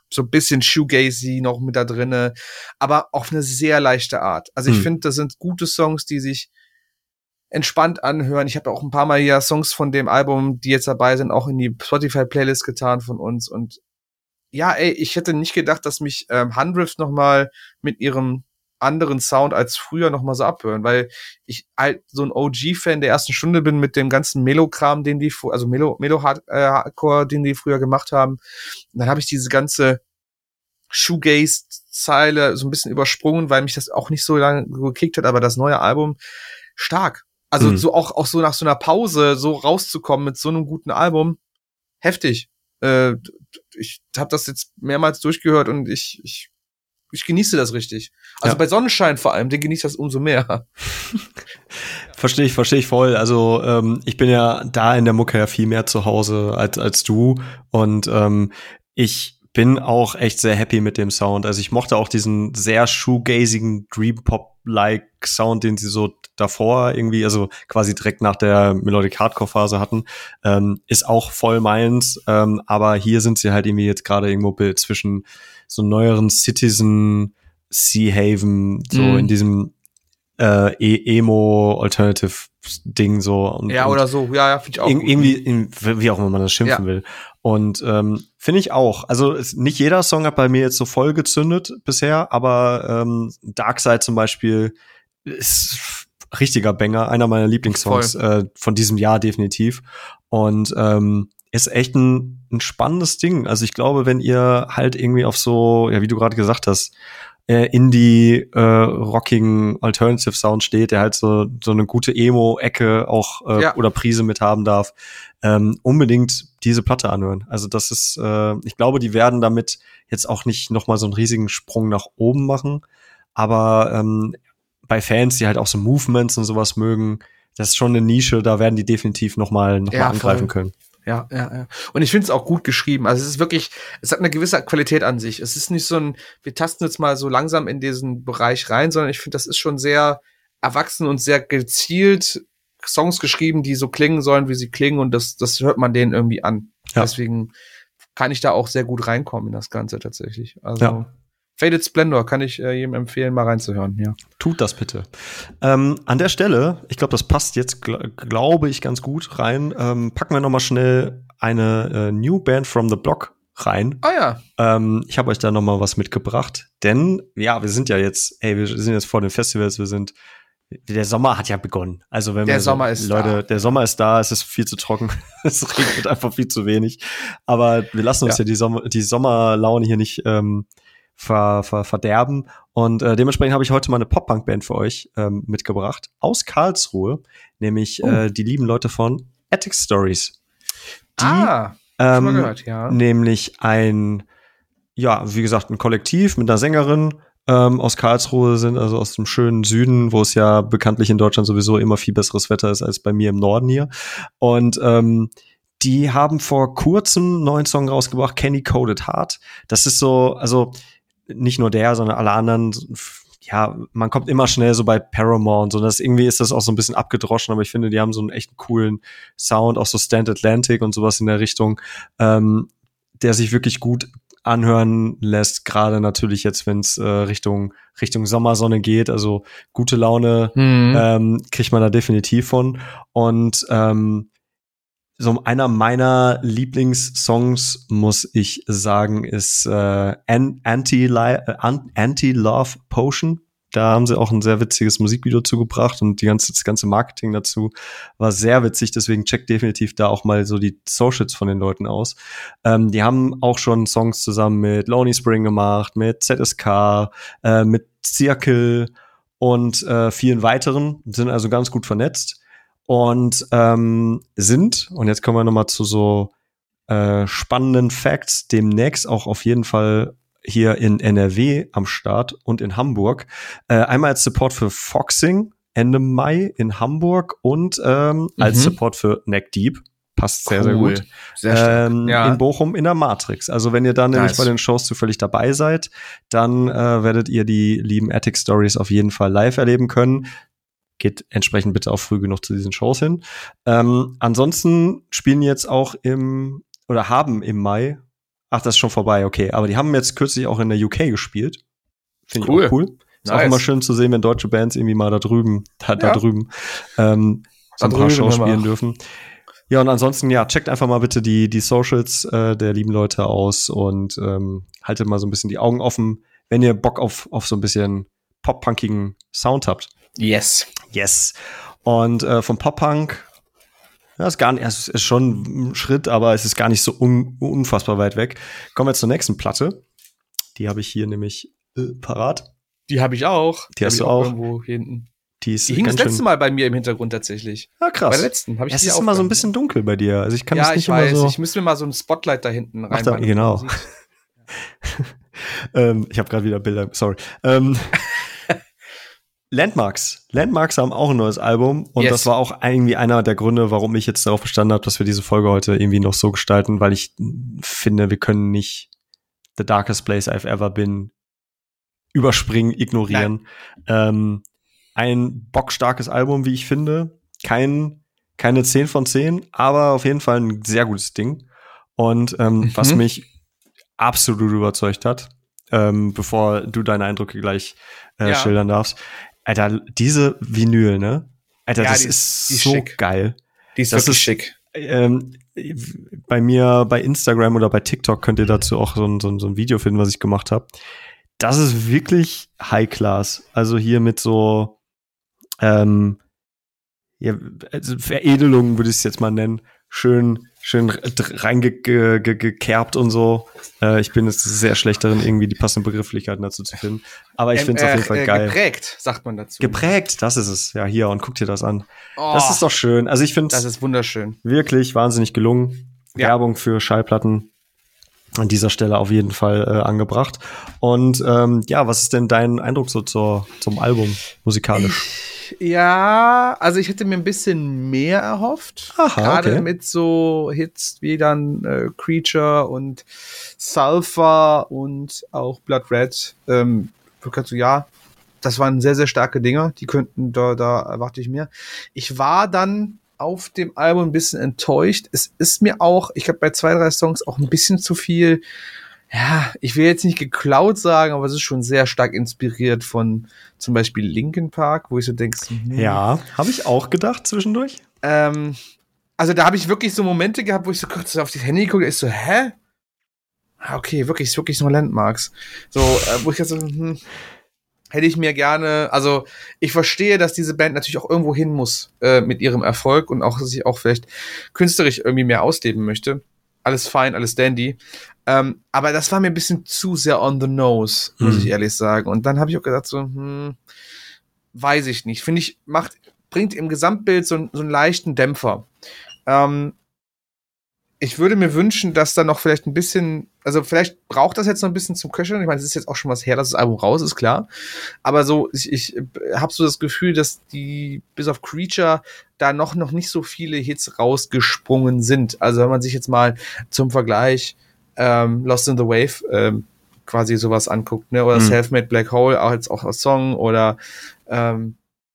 so ein bisschen Shoegazy noch mit da drinne, aber auf eine sehr leichte Art. Also ich Hm. finde, das sind gute Songs, die sich entspannt anhören. Ich habe auch ein paar Mal hier Songs von dem Album, die jetzt dabei sind, auch in die Spotify-Playlist getan von uns. Und ja, ey, ich hätte nicht gedacht, dass mich ähm, Hundredth noch mal mit ihrem anderen Sound als früher noch mal so abhören, weil ich halt so ein O G-Fan der ersten Stunde bin mit dem ganzen Melo-Kram, den die, also Melo, Melo-Hardcore, den die früher gemacht haben. Und dann habe ich diese ganze Shoegaze-Zeile so ein bisschen übersprungen, weil mich das auch nicht so lange gekickt hat, aber das neue Album, stark. Also Mhm. so auch, auch so nach so einer Pause so rauszukommen mit so einem guten Album, heftig. Äh, ich habe das jetzt mehrmals durchgehört und ich, ich ich genieße das richtig. Also Ja. bei Sonnenschein vor allem, den genieße ich das umso mehr. Verstehe ich, verstehe ich voll. Also ähm, ich bin ja da in der Mucke ja viel mehr zu Hause als als du und ähm, ich bin auch echt sehr happy mit dem Sound. Also ich mochte auch diesen sehr shoegazigen Dream Pop-like Sound, den sie so davor irgendwie, also quasi direkt nach der Melodic Hardcore Phase hatten, ähm, ist auch voll meins. Ähm, aber hier sind sie halt irgendwie jetzt gerade irgendwo Bild zwischen so neueren Citizen, Sea Haven, so Mhm. in diesem äh, e Emo-Alternative-Ding so. Und, Ja, und oder so. Ja, ja, finde ich auch ir- gut. irgendwie, in, wie auch immer man das schimpfen Ja. will. Und ähm, finde ich auch. Also es, nicht jeder Song hat bei mir jetzt so voll gezündet bisher, aber ähm, Darkside zum Beispiel ist richtiger Banger, einer meiner Lieblingssongs äh, von diesem Jahr definitiv. Und ähm, ist echt ein, ein spannendes Ding. Also ich glaube, wenn ihr halt irgendwie auf so, ja, wie du gerade gesagt hast, äh, Indie äh, rockigen Alternative Sound steht, der halt so so eine gute Emo-Ecke auch äh, Ja. oder Prise mit haben darf, ähm, unbedingt diese Platte anhören. Also das ist, äh, ich glaube, die werden damit jetzt auch nicht noch mal so einen riesigen Sprung nach oben machen, aber ähm, bei Fans, die halt auch so Movements und sowas mögen, das ist schon eine Nische, da werden die definitiv noch mal noch Ja, mal angreifen voll. können. Ja, ja, ja. Und ich finde es auch gut geschrieben. Also es ist wirklich, es hat eine gewisse Qualität an sich. Es ist nicht so ein, wir tasten jetzt mal so langsam in diesen Bereich rein, sondern ich finde, das ist schon sehr erwachsen und sehr gezielt Songs geschrieben, die so klingen sollen, wie sie klingen, und das, das hört man denen irgendwie an. Ja. Deswegen kann ich da auch sehr gut reinkommen in das Ganze tatsächlich. Also Ja. Faded Splendor kann ich äh, jedem empfehlen, mal reinzuhören, ja. Tut das bitte. Ähm, an der Stelle, ich glaube, das passt jetzt, gl glaube ich, ganz gut rein, ähm, packen wir noch mal schnell eine äh, New Band from the Block rein. Ah ja. Ähm, ich habe euch da noch mal was mitgebracht, denn ja, wir sind ja jetzt, ey, wir sind jetzt vor den Festivals, wir sind, der Sommer hat ja begonnen. Also wenn Der wir Sommer so, ist Leute, da. der Sommer ist da, es ist viel zu trocken, es regnet einfach viel zu wenig. Aber wir lassen uns ja, Ja. ja die, Sommer, die Sommerlaune hier nicht ähm, ver, ver, verderben. Und äh, dementsprechend habe ich heute mal eine Pop-Punk-Band für euch ähm, mitgebracht aus Karlsruhe, nämlich Oh. äh, die lieben Leute von Attic Stories. Die ah, schon mal ähm, gehört, ja. nämlich ein, ja, wie gesagt, ein Kollektiv mit einer Sängerin ähm, aus Karlsruhe sind, also aus dem schönen Süden, wo es ja bekanntlich in Deutschland sowieso immer viel besseres Wetter ist als bei mir im Norden hier. Und ähm, die haben vor kurzem einen neuen Song rausgebracht, Candy Coated Heart. Das ist so, also nicht nur der, sondern alle anderen, ja, man kommt immer schnell so bei Paramore und so. Das irgendwie ist das auch so ein bisschen abgedroschen, aber ich finde, die haben so einen echt coolen Sound, auch so Stand Atlantic und sowas in der Richtung, ähm, der sich wirklich gut anhören lässt, gerade natürlich jetzt, wenn es äh, Richtung Richtung Sommersonne geht, also gute Laune Mhm. ähm, kriegt man da definitiv von. Und ähm, so einer meiner Lieblingssongs, muss ich sagen, ist äh, Anti-Love Anti Potion. Da haben sie auch ein sehr witziges Musikvideo zugebracht und die ganze, das ganze Marketing dazu war sehr witzig. Deswegen checkt definitiv da auch mal so die Socials von den Leuten aus. Ähm, die haben auch schon Songs zusammen mit Lonely Spring gemacht, mit Z S K, äh, mit Circle und äh, vielen weiteren. Sind also ganz gut vernetzt. Und ähm, sind, und jetzt kommen wir noch mal zu so äh, spannenden Facts, demnächst auch auf jeden Fall hier in N R W am Start und in Hamburg. Äh, einmal als Support für Foxing Ende Mai in Hamburg und ähm, als Mhm. Support für Neck Deep. Passt sehr, sehr Cool. gut. Sehr stark. Ähm, Ja. In Bochum in der Matrix. Also wenn ihr dann nämlich Nice. bei den Shows zufällig dabei seid, dann äh, werdet ihr die lieben Attic Stories auf jeden Fall live erleben können. Geht entsprechend bitte auch früh genug zu diesen Shows hin. Ähm, ansonsten spielen jetzt auch im, oder haben im Mai Ach, das ist schon vorbei, okay. Aber die haben jetzt kürzlich auch in der U K gespielt. Finde ich Cool. auch cool. Ist Nice. auch immer schön zu sehen, wenn deutsche Bands irgendwie mal da drüben, da, da Ja. drüben, ähm, so ein Da paar drüben Shows immer. spielen dürfen. Ja, und ansonsten, ja, checkt einfach mal bitte die, die Socials äh, der lieben Leute aus und ähm, haltet mal so ein bisschen die Augen offen, wenn ihr Bock auf, auf so ein bisschen pop-punkigen Sound habt. Yes. Yes. Und äh, vom Pop-Punk, ja, ist gar nicht, es ist schon ein Schritt, aber es ist gar nicht so un, unfassbar weit weg. Kommen wir zur nächsten Platte. Die habe ich hier nämlich äh, parat. Die habe ich auch. Die hast hab du ich auch. Irgendwo hier hinten. Die ist Die hing das ganz letzte schön. Mal bei mir im Hintergrund tatsächlich. Ja, krass. Bei der letzten habe ich Es die ist immer so ein aufgehangen. bisschen dunkel bei dir. Also ich kann ja, das nicht ich weiß. immer so. Ich müsste mir mal so ein Spotlight da hinten Mach da, reinmachen. genau. ähm, ich habe gerade wieder Bilder. Sorry. Ähm, Landmarks. Landmarks haben auch ein neues Album und Yes. das war auch irgendwie einer der Gründe, warum ich jetzt darauf bestanden habe, dass wir diese Folge heute irgendwie noch so gestalten, weil ich finde, wir können nicht The Darkest Place I've Ever Been überspringen, ignorieren. Ähm, ein bockstarkes Album, wie ich finde. Kein, keine zehn von zehn, aber auf jeden Fall ein sehr gutes Ding. Und ähm, Mhm. was mich absolut überzeugt hat, ähm, bevor du deine Eindrücke gleich äh, Ja. schildern darfst. Alter, diese Vinyl, ne? Alter, Ja, das die ist- ist die ist so schick. geil. Die ist Das wirklich ist- schick. Ähm, bei mir bei Instagram oder bei TikTok könnt ihr dazu auch so ein, so ein, so ein Video finden, was ich gemacht habe. Das ist wirklich High Class. Also hier mit so ähm, ja, also Veredelungen würde ich es jetzt mal nennen. Schön, schön reingekerbt und so. Äh, ich bin jetzt sehr schlecht darin, irgendwie die passenden Begrifflichkeiten dazu zu finden. Aber ich Ähm, finde es auf jeden äh, Fall äh, geil. Geprägt, sagt man dazu. Geprägt, das ist es. Ja, hier, und guck dir das an. Oh, Das ist doch schön. Also ich finde das es ist wunderschön. wirklich wahnsinnig gelungen. Ja. Werbung für Schallplatten an dieser Stelle auf jeden Fall äh, angebracht. Und ähm, ja, was ist denn dein Eindruck so zur, zum Album musikalisch? Ja, also ich hätte mir ein bisschen mehr erhofft. Aha, Gerade okay. mit so Hits wie dann äh, Creature und Sulfur und auch Blood Red. Ähm, so, ja, das waren sehr, sehr starke Dinger. Die könnten, da, da erwarte ich mehr. Ich war dann auf dem Album ein bisschen enttäuscht. Es ist mir auch, ich glaube bei zwei, drei Songs auch ein bisschen zu viel, ja, ich will jetzt nicht geklaut sagen, aber es ist schon sehr stark inspiriert von zum Beispiel Linkin Park, wo ich so denke, hm, Ja, habe ich auch gedacht zwischendurch. ähm, also da habe ich wirklich so Momente gehabt, wo ich so kurz auf das Handy gucke, ist so, hä? Ah, okay, wirklich, ist wirklich so Landmarks. So, äh, wo ich jetzt so, hm, hätte ich mir gerne, also ich verstehe, dass diese Band natürlich auch irgendwo hin muss äh, mit ihrem Erfolg und auch sich auch vielleicht künstlerisch irgendwie mehr ausleben möchte. Alles fein, alles dandy. Ähm, aber das war mir ein bisschen zu sehr on the nose, muss Mhm. ich ehrlich sagen. Und dann habe ich auch gedacht so, hm, weiß ich nicht. Finde ich, macht, bringt im Gesamtbild so, einen- so einen leichten Dämpfer. Ähm, ich würde mir wünschen, dass da noch vielleicht ein bisschen, also vielleicht braucht das jetzt noch ein bisschen zum Köcheln. Ich meine, es ist jetzt auch schon was her, dass das Album raus ist, klar. Aber so, ich, ich habe so das Gefühl, dass die, bis auf Creature, da noch, noch nicht so viele Hits rausgesprungen sind. Also wenn man sich jetzt mal zum Vergleich ähm, Lost in the Wave ähm, quasi sowas anguckt, ne? Oder Mhm. Self-Made Black Hole, auch jetzt auch als Song, oder ähm,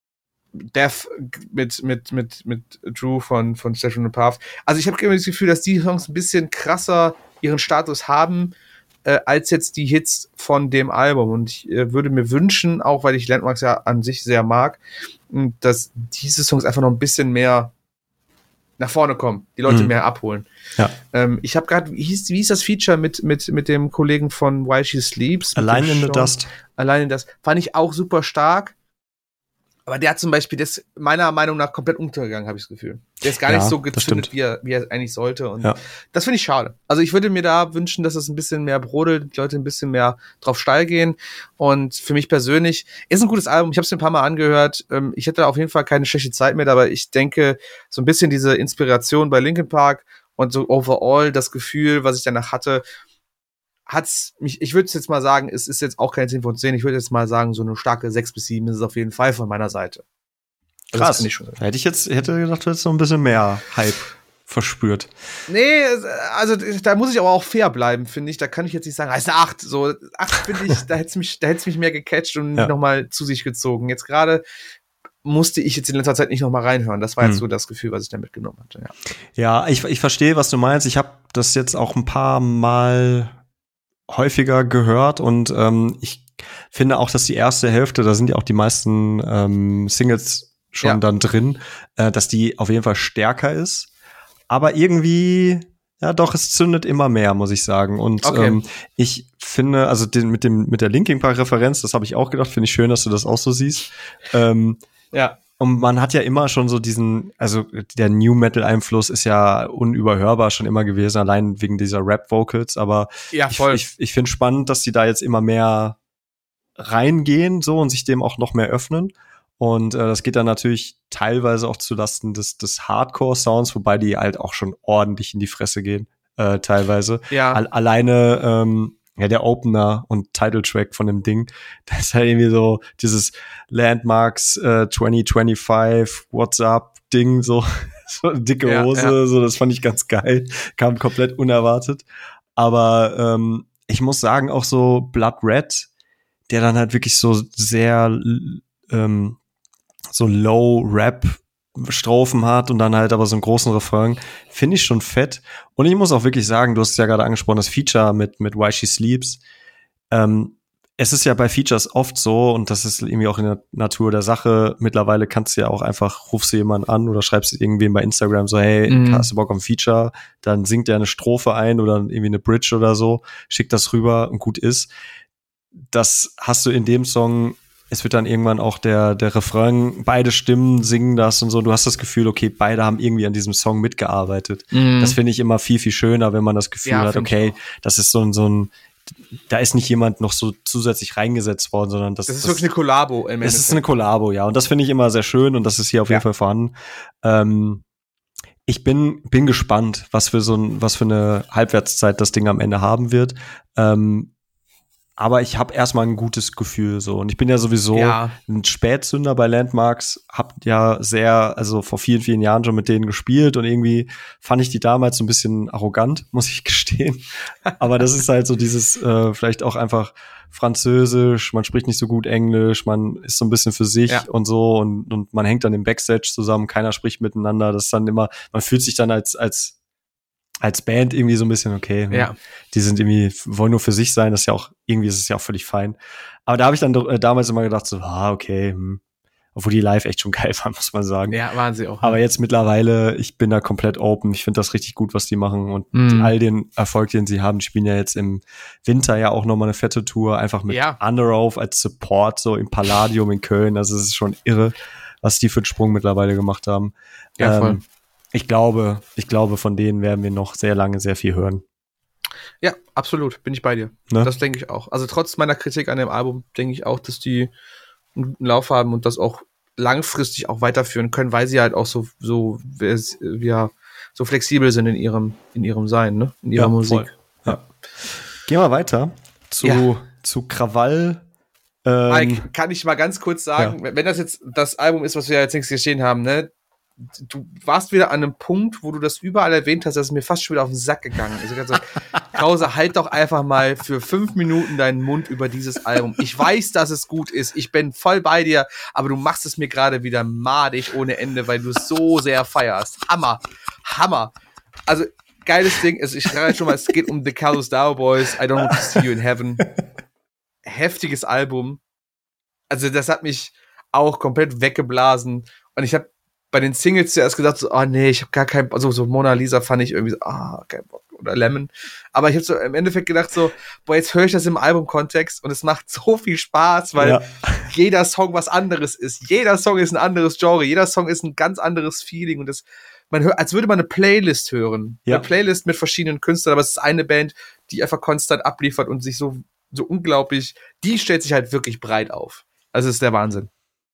Death mit, mit, mit, mit Drew von, von Stefan Path. Also ich habe immer das Gefühl, dass die Songs ein bisschen krasser ihren Status haben, äh, als jetzt die Hits von dem Album. Und ich äh, würde mir wünschen, auch weil ich Landmarks ja an sich sehr mag, mh, dass diese Songs einfach noch ein bisschen mehr nach vorne kommen, die Leute Mhm. mehr abholen. Ja. Ähm, ich habe gerade, wie hieß, wie hieß das Feature mit, mit, mit dem Kollegen von While She Sleeps? Mit Allein dem in the Sean- Dust. Allein in das fand ich auch super stark. Aber der hat zum Beispiel, das ist meiner Meinung nach komplett untergegangen, habe ich das Gefühl. Der ist gar Ja, nicht so das gezündet, stimmt. wie er, wie er eigentlich sollte. Und Ja. das finde ich schade. Also ich würde mir da wünschen, dass es ein bisschen mehr brodelt, die Leute ein bisschen mehr drauf steil gehen. Und für mich persönlich ist ein gutes Album. Ich habe es mir ein paar Mal angehört. Ähm, Ich hätte auf jeden Fall keine schlechte Zeit mit, aber ich denke, so ein bisschen diese Inspiration bei Linkin Park und so overall das Gefühl, was ich danach hatte, hat's mich, ich würde jetzt mal sagen, es ist jetzt auch keine zehn von zehn, ich würde jetzt mal sagen, so eine starke sechs bis sieben ist es auf jeden Fall von meiner Seite. Also das Krass. finde ich schon. Hätte ich jetzt, hätte gedacht, du hättest noch ein bisschen mehr Hype verspürt. Nee, also da muss ich aber auch fair bleiben, finde ich. Da kann ich jetzt nicht sagen, ah, ist eine acht. So, acht finde ich, da hätte es mich, da hätte es mich mehr gecatcht und Ja. nochmal zu sich gezogen. Jetzt gerade musste ich jetzt in letzter Zeit nicht noch mal reinhören. Das war jetzt hm. so das Gefühl, was ich da mitgenommen hatte. Ja, ja ich, ich verstehe, was du meinst. Ich habe das jetzt auch ein paar Mal häufiger gehört und ähm, ich finde auch, dass die erste Hälfte, da sind ja auch die meisten ähm, Singles schon ja. dann drin, äh, dass die auf jeden Fall stärker ist. Aber irgendwie, ja doch, es zündet immer mehr, muss ich sagen. Und okay. ähm, ich finde, also den, mit dem mit der Linkin Park Referenz, das habe ich auch gedacht, finde ich schön, dass du das auch so siehst. Ähm, ja. Und man hat ja immer schon so diesen, also der New Metal Einfluss ist ja unüberhörbar schon immer gewesen, allein wegen dieser Rap Vocals. Aber ja, voll. ich, ich, ich finde spannend, dass die da jetzt immer mehr reingehen so und sich dem auch noch mehr öffnen. Und äh, das geht dann natürlich teilweise auch zulasten des, des Hardcore-Sounds, wobei die halt auch schon ordentlich in die Fresse gehen, äh, teilweise. Ja. Al- alleine ähm, ja, der Opener und Title-Track von dem Ding, das ist halt irgendwie so dieses Landmarks äh, zwanzig fünfundzwanzig What's Up Ding, so, so eine dicke ja, Hose, ja. so, das fand ich ganz geil. Kam komplett unerwartet. Aber ähm, ich muss sagen, auch so Blood Red, der dann halt wirklich so sehr ähm, so Low-Rap-Strophen hat und dann halt aber so einen großen Refrain, finde ich schon fett. Und ich muss auch wirklich sagen, du hast es ja gerade angesprochen, das Feature mit mit Why She Sleeps. Ähm, es ist ja bei Features oft so, und das ist irgendwie auch in der Natur der Sache, mittlerweile kannst du ja auch einfach, rufst du jemanden an oder schreibst irgendwem bei Instagram so, hey, mhm. hast du Bock auf ein Feature? Dann singt er eine Strophe ein oder irgendwie eine Bridge oder so, schickt das rüber und gut ist. Das hast du in dem Song. Es wird dann irgendwann auch der, der Refrain, beide Stimmen singen das und so. Du hast das Gefühl, okay, beide haben irgendwie an diesem Song mitgearbeitet. Mm. Das finde ich immer viel, viel schöner, wenn man das Gefühl ja, hat, okay, das ist so ein, so ein, da ist nicht jemand noch so zusätzlich reingesetzt worden, sondern das, das ist das, wirklich eine Kollabo. Im das ist eine Kollabo, ja. Und das finde ich immer sehr schön und das ist hier auf jeden ja. Fall vorhanden. Ähm, ich bin, bin gespannt, was für so ein, was für eine Halbwertszeit das Ding am Ende haben wird. Ähm, Aber ich habe erstmal ein gutes Gefühl so. Und ich bin ja sowieso ja. ein Spätzünder bei Landmarks. Hab ja sehr, also vor vielen, vielen Jahren schon mit denen gespielt. Und irgendwie fand ich die damals so ein bisschen arrogant, muss ich gestehen. Aber das ist halt so dieses, äh, vielleicht auch einfach Französisch. Man spricht nicht so gut Englisch. Man ist so ein bisschen für sich ja. und so. Und, und man hängt dann im Backstage zusammen. Keiner spricht miteinander. Das ist dann immer, man fühlt sich dann als, als, als Band irgendwie so ein bisschen, okay, ja. die sind irgendwie, wollen nur für sich sein, das ist ja auch, irgendwie ist es ja auch völlig fein. Aber da habe ich dann äh, damals immer gedacht, so, ah, okay, hm. obwohl die live echt schon geil waren, muss man sagen. Ja, waren sie auch. Aber jetzt mittlerweile, ich bin da komplett open, ich finde das richtig gut, was die machen und mm. all den Erfolg, den sie haben, die spielen ja jetzt im Winter ja auch nochmal eine fette Tour, einfach mit ja. Underoath als Support, so im Palladium in Köln, also es ist schon irre, was die für einen Sprung mittlerweile gemacht haben. Ja, voll. Ähm, Ich glaube, ich glaube, von denen werden wir noch sehr lange sehr viel hören. Ja, absolut, bin ich bei dir. Ne? Das denke ich auch. Also trotz meiner Kritik an dem Album denke ich auch, dass die einen guten Lauf haben und das auch langfristig auch weiterführen können, weil sie halt auch so so ja, so flexibel sind in ihrem in ihrem Sein, ne? In ihrer ja, Musik. Ja. Gehen wir weiter zu ja. zu Krawall. Ähm, Mike, kann ich mal ganz kurz sagen, ja. wenn das jetzt das Album ist, was wir jetzt nichts gesehen haben, ne? Du warst wieder an einem Punkt, wo du das überall erwähnt hast, dass es mir fast schon wieder auf den Sack gegangen ist. Ich hab gesagt, Krause, halt doch einfach mal für fünf Minuten deinen Mund über dieses Album. Ich weiß, dass es gut ist. Ich bin voll bei dir, aber du machst es mir gerade wieder madig ohne Ende, weil du es so sehr feierst. Hammer. Hammer. Also, geiles Ding. Also, ich sage schon mal, es geht um The Carlos Dow Boys. I don't want to see you in heaven. Heftiges Album. Also, das hat mich auch komplett weggeblasen. Und ich habe bei den Singles zuerst gesagt, so, oh nee, ich habe gar keinen, also so Mona Lisa fand ich irgendwie so, ah, oh, kein Bock, oder Lemon. Aber ich habe so im Endeffekt gedacht so, boah, jetzt höre ich das im Albumkontext und es macht so viel Spaß, weil ja. jeder Song was anderes ist. Jeder Song ist ein anderes Genre, jeder Song ist ein ganz anderes Feeling und das, man hört, als würde man eine Playlist hören. Ja. Eine Playlist mit verschiedenen Künstlern, aber es ist eine Band, die einfach konstant abliefert und sich so, so unglaublich, die stellt sich halt wirklich breit auf. Also es ist der Wahnsinn.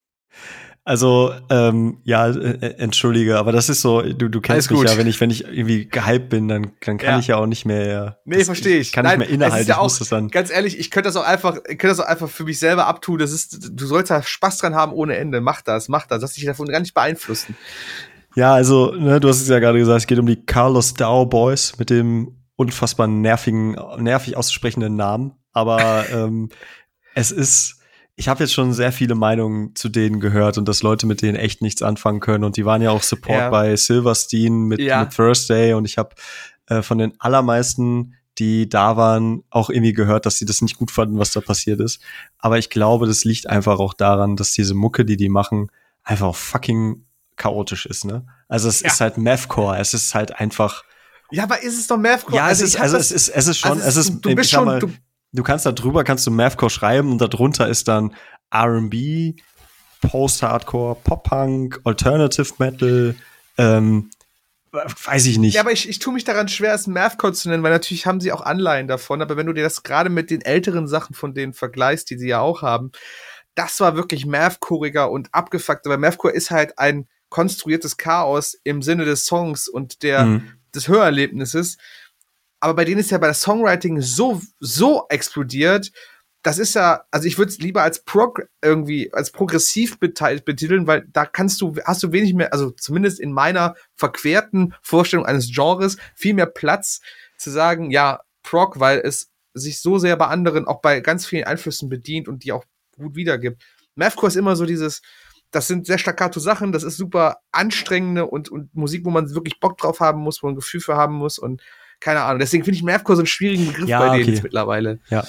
Also, ähm, ja, äh, entschuldige, aber das ist so, du, du kennst mich ja, wenn ich, wenn ich irgendwie gehypt bin, dann, dann kann ja. ich ja auch nicht mehr. Nee, verstehe ich. Kann Nein, nicht mehr innehalten, ja ich muss das dann. Ganz ehrlich, ich könnte das auch einfach, ich könnte das auch einfach für mich selber abtun. Das ist, du sollst da Spaß dran haben ohne Ende. Mach das, mach das. Lass dich davon gar nicht beeinflussen. Ja, also, ne, du hast es ja gerade gesagt, es geht um die Carlos Dow Boys mit dem unfassbar nervigen, nervig auszusprechenden Namen. Aber ähm, es ist ich habe jetzt schon sehr viele Meinungen zu denen gehört und dass Leute mit denen echt nichts anfangen können. Und die waren ja auch Support Ja. bei Silverstein mit, Ja. mit Thursday. Und ich habe äh, von den allermeisten, die da waren, auch irgendwie gehört, dass sie das nicht gut fanden, was da passiert ist. Aber ich glaube, das liegt einfach auch daran, dass diese Mucke, die die machen, einfach fucking chaotisch ist, ne? Also es Ja. ist halt Mathcore. Es ist halt einfach. Ja, aber ist es doch Mathcore? Ja, es Also ist, ich hab also das- es ist, es ist schon, also es ist, du bist ich sag schon, mal, du, du kannst da drüber, kannst du Mathcore schreiben und darunter ist dann R and B, Post-Hardcore, Pop-Punk, Alternative Metal, ähm, weiß ich nicht. ja, aber ich, ich tue mich daran schwer, es Mathcore zu nennen, weil natürlich haben sie auch Anleihen davon, aber wenn du dir das gerade mit den älteren Sachen von denen vergleichst, die sie ja auch haben, das war wirklich Mathcoreiger und abgefuckt, aber Mathcore ist halt ein konstruiertes Chaos im Sinne des Songs und der, Mhm. des Hörerlebnisses, aber bei denen ist ja bei der Songwriting so, so explodiert, das ist ja, also ich würde es lieber als Prog irgendwie, als progressiv beteiligt betiteln, weil da kannst du, hast du wenig mehr, also zumindest in meiner verquerten Vorstellung eines Genres, viel mehr Platz zu sagen, ja, Prog, weil es sich so sehr bei anderen, auch bei ganz vielen Einflüssen bedient und die auch gut wiedergibt. Mathcore ist immer so dieses, das sind sehr staccato Sachen, das ist super anstrengende und, und Musik, wo man wirklich Bock drauf haben muss, wo man ein Gefühl für haben muss und keine Ahnung. Deswegen finde ich Mathcore so einen schwierigen Begriff Ja, bei denen okay. jetzt mittlerweile. Ja.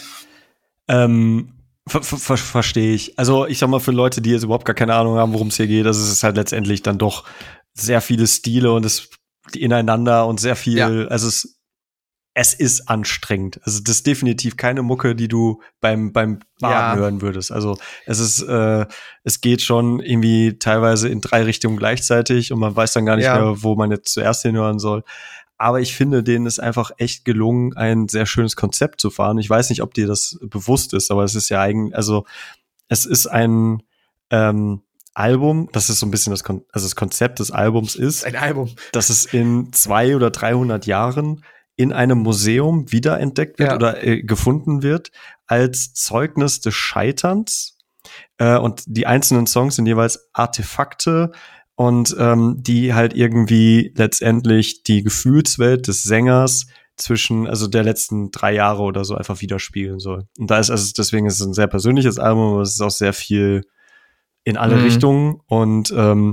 Ähm, ver ver ver verstehe ich. Also ich sag mal, für Leute, die jetzt überhaupt gar keine Ahnung haben, worum es hier geht, das ist halt letztendlich dann doch sehr viele Stile und es die ineinander und sehr viel, Ja. also es es ist anstrengend. Also das ist definitiv keine Mucke, die du beim beim Baden Ja. hören würdest. Also es ist äh, es geht schon irgendwie teilweise in drei Richtungen gleichzeitig und man weiß dann gar nicht Ja. mehr, wo man jetzt zuerst hinhören soll. Aber ich finde, denen ist einfach echt gelungen, ein sehr schönes Konzept zu fahren. Ich weiß nicht, ob dir das bewusst ist, aber es ist ja eigentlich, also es ist ein ähm, Album, das ist so ein bisschen das, Kon also das Konzept des Albums ist, Ein Album. dass es in zwei oder dreihundert Jahren in einem Museum wiederentdeckt wird Ja. oder äh, gefunden wird als Zeugnis des Scheiterns. Äh, und die einzelnen Songs sind jeweils Artefakte und ähm, die halt irgendwie letztendlich die Gefühlswelt des Sängers zwischen, also der letzten drei Jahre oder so einfach widerspiegeln soll. Und da ist also, deswegen ist es ein sehr persönliches Album, aber es ist auch sehr viel in alle Mhm. Richtungen und ähm,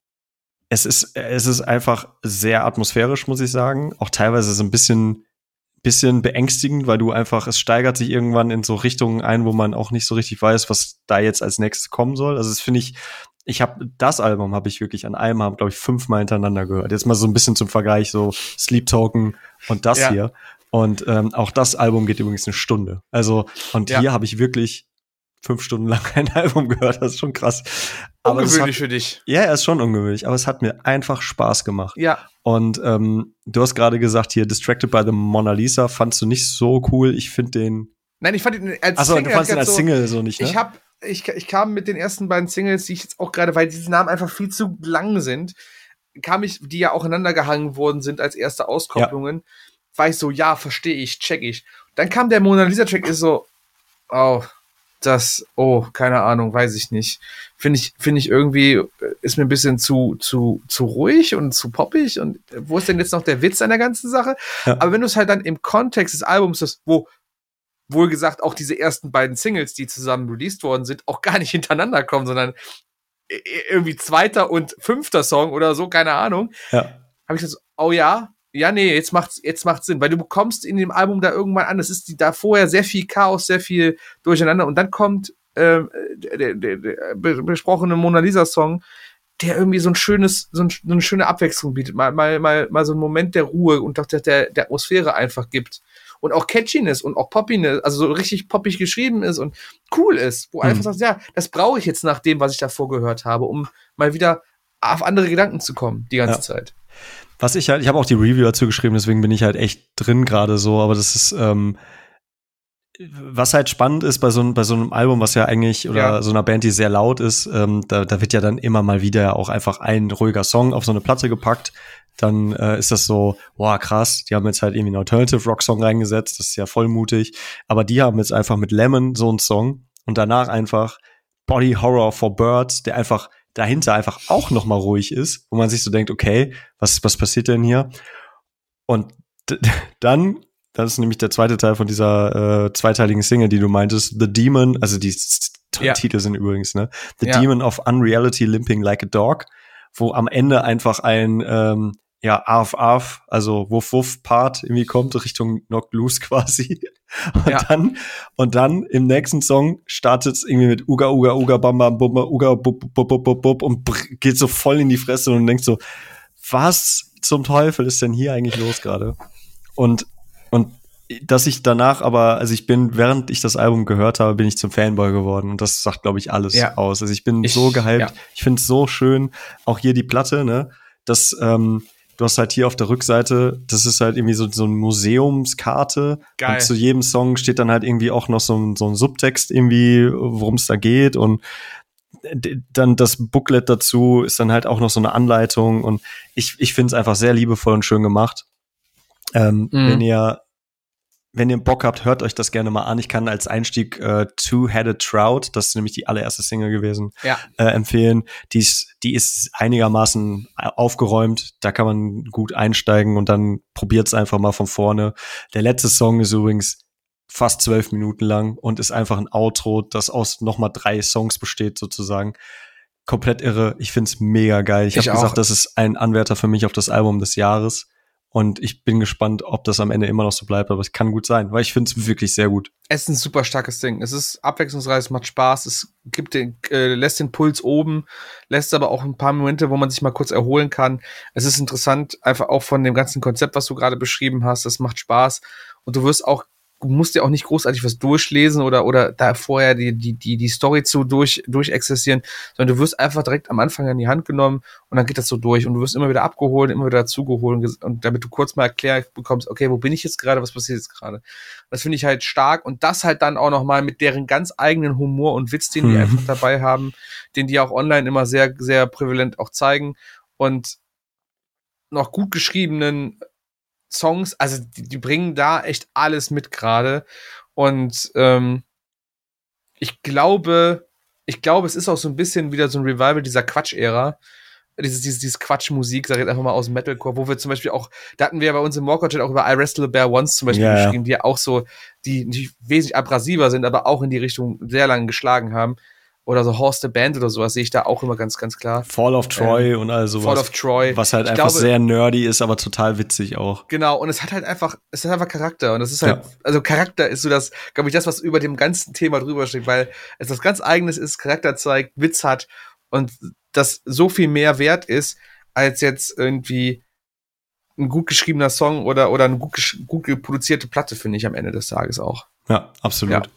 es ist, es ist einfach sehr atmosphärisch, muss ich sagen. Auch teilweise so ein bisschen, bisschen beängstigend, weil du einfach, es steigert sich irgendwann in so Richtungen ein, wo man auch nicht so richtig weiß, was da jetzt als nächstes kommen soll. Also das finde ich, ich habe das Album habe ich wirklich an einem Abend, glaube ich, fünfmal hintereinander gehört. Jetzt mal so ein bisschen zum Vergleich, so Sleep Token und das Ja. hier. Und ähm, auch das Album geht übrigens eine Stunde. Also, und Ja. hier habe ich wirklich fünf Stunden lang ein Album gehört. Das ist schon krass. Aber das Ungewöhnlich hat, für dich. ja, er ist schon ungewöhnlich, aber es hat mir einfach Spaß gemacht. Ja. Und ähm, du hast gerade gesagt, hier Distracted by the Mona Lisa fandst du nicht so cool. Ich finde den. Nein, ich fand ihn als Achso, du Single fandst ihn ganz als so, Single so nicht, ne? Ich hab, ich, ich kam mit den ersten beiden Singles, die ich jetzt auch gerade, weil diese Namen einfach viel zu lang sind, kam ich, die ja auch ineinander gehangen worden sind als erste Auskopplungen, war ich so, ja, verstehe ich, check ich. Dann kam der Mona Lisa Track, ist so, oh, das, oh, keine Ahnung, weiß ich nicht. Finde ich, finde ich irgendwie, ist mir ein bisschen zu, zu, zu ruhig und zu poppig und wo ist denn jetzt noch der Witz an der ganzen Sache? Ja. Aber wenn du es halt dann im Kontext des Albums hast, wo wohl gesagt auch diese ersten beiden Singles, die zusammen released worden sind, auch gar nicht hintereinander kommen, sondern irgendwie zweiter und fünfter Song oder so, keine Ahnung. Ja. Habe ich gesagt, oh ja, ja, nee, jetzt macht's, jetzt macht's Sinn, weil du bekommst in dem Album da irgendwann an, es ist die, da vorher sehr viel Chaos, sehr viel Durcheinander und dann kommt ähm, der, der, der besprochene Mona Lisa Song, der irgendwie so ein schönes, so, ein, so eine schöne Abwechslung bietet, mal, mal, mal, mal so einen Moment der Ruhe und auch der, der, der Atmosphäre einfach gibt. Und auch Catchiness und auch Poppiness, also so richtig poppig geschrieben ist und cool ist, wo Mhm. einfach sagst, ja, das brauche ich jetzt nach dem, was ich davor gehört habe, um mal wieder auf andere Gedanken zu kommen, die ganze Ja. Zeit. Was ich halt, ich habe auch die Review dazu geschrieben, deswegen bin ich halt echt drin gerade so, aber das ist, ähm, was halt spannend ist bei so, bei so einem Album, was ja eigentlich, oder Ja. so einer Band, die sehr laut ist, ähm, da, da wird ja dann immer mal wieder auch einfach ein ruhiger Song auf so eine Platte gepackt. Dann äh, ist das so, boah, krass, die haben jetzt halt irgendwie einen Alternative-Rock-Song reingesetzt, das ist ja voll mutig. Aber die haben jetzt einfach mit Lemon so einen Song und danach einfach Body Horror for Birds, der einfach dahinter einfach auch noch mal ruhig ist, wo man sich so denkt, okay, was, was passiert denn hier? Und d- dann Das ist nämlich der zweite Teil von dieser äh, zweiteiligen Single, die du meintest. The Demon, also die s- Ja. Titel sind übrigens, ne? The Ja. Demon of Unreality Limping Like a Dog, wo am Ende einfach ein ähm, ja, Arf Arf, also Wuff Wuff Part irgendwie kommt Richtung Knock Loose quasi. Und Ja. dann und dann im nächsten Song startet es irgendwie mit Uga Uga Uga Bam Bam Bum Uga Bub Bub Bub Bub Bub und brr, geht so voll in die Fresse und denkst so, was zum Teufel ist denn hier eigentlich los gerade? Und und dass ich danach aber, also ich bin, während ich das Album gehört habe, bin ich zum Fanboy geworden. Und das sagt, glaube ich, alles Ja. aus. Also ich bin Ich- so gehypt. ja. Ich finde es so schön. Auch hier die Platte, ne? Das, ähm, du hast halt hier auf der Rückseite, das ist halt irgendwie so, so eine Museumskarte. Geil. Und zu jedem Song steht dann halt irgendwie auch noch so ein, so ein Subtext irgendwie, worum es da geht. Und d- dann das Booklet dazu ist dann halt auch noch so eine Anleitung. Und ich, ich finde es einfach sehr liebevoll und schön gemacht. Ähm, Mhm. Wenn ihr Wenn ihr Bock habt, hört euch das gerne mal an. Ich kann als Einstieg äh, Two-Headed Trout, das ist nämlich die allererste Single gewesen, Ja. äh, empfehlen. Die ist, die ist einigermaßen aufgeräumt. Da kann man gut einsteigen und dann probiert's einfach mal von vorne. Der letzte Song ist übrigens fast zwölf Minuten lang und ist einfach ein Outro, das aus nochmal drei Songs besteht sozusagen. Komplett irre. Ich find's mega geil. Ich, Ich habe auch. gesagt, das ist ein Anwärter für mich auf das Album des Jahres. Und ich bin gespannt, ob das am Ende immer noch so bleibt, aber es kann gut sein, weil ich finde es wirklich sehr gut. Es ist ein super starkes Ding. Es ist abwechslungsreich, es macht Spaß, es gibt den, äh, lässt den Puls oben, lässt aber auch ein paar Momente, wo man sich mal kurz erholen kann. Es ist interessant, einfach auch von dem ganzen Konzept, was du gerade beschrieben hast. Es macht Spaß und du wirst auch, du musst ja auch nicht großartig was durchlesen oder oder da vorher die die die die Story zu durch durchexerzieren, sondern du wirst einfach direkt am Anfang in die Hand genommen und dann geht das so durch und du wirst immer wieder abgeholt, immer wieder dazugeholt und, und damit du kurz mal erklärt bekommst, okay, wo bin ich jetzt gerade, was passiert jetzt gerade? Das finde ich halt stark und das halt dann auch noch mal mit deren ganz eigenen Humor und Witz, den die Mhm. einfach dabei haben, den die auch online immer sehr sehr prävalent auch zeigen und noch gut geschriebenen Songs, also die, die bringen da echt alles mit gerade und ähm, ich glaube, ich glaube, es ist auch so ein bisschen wieder so ein Revival dieser Quatsch-Ära, dieses, dieses, dieses Quatschmusik, sag ich jetzt einfach mal aus dem Metalcore, wo wir zum Beispiel auch, da hatten wir bei uns im Walkout auch über I Wrestle a Bear Once zum Beispiel Ja, ja. geschrieben, die ja auch so, die natürlich wesentlich abrasiver sind, aber auch in die Richtung sehr lange geschlagen haben. Oder so Horst the Band oder sowas sehe ich da auch immer ganz, ganz klar. Fall of Troy und all sowas. Fall of Troy. Was halt Ich einfach glaube- sehr nerdy ist, aber total witzig auch. Genau, und es hat halt einfach, es hat einfach Charakter. Und das ist halt, Ja. also Charakter ist so das, glaube ich, das, was über dem ganzen Thema drüber steht, weil es was ganz Eigenes ist, Charakter zeigt, Witz hat und das so viel mehr wert ist, als jetzt irgendwie ein gut geschriebener Song oder, oder eine gut, gesch- gut produzierte Platte, finde ich am Ende des Tages auch. Ja, absolut.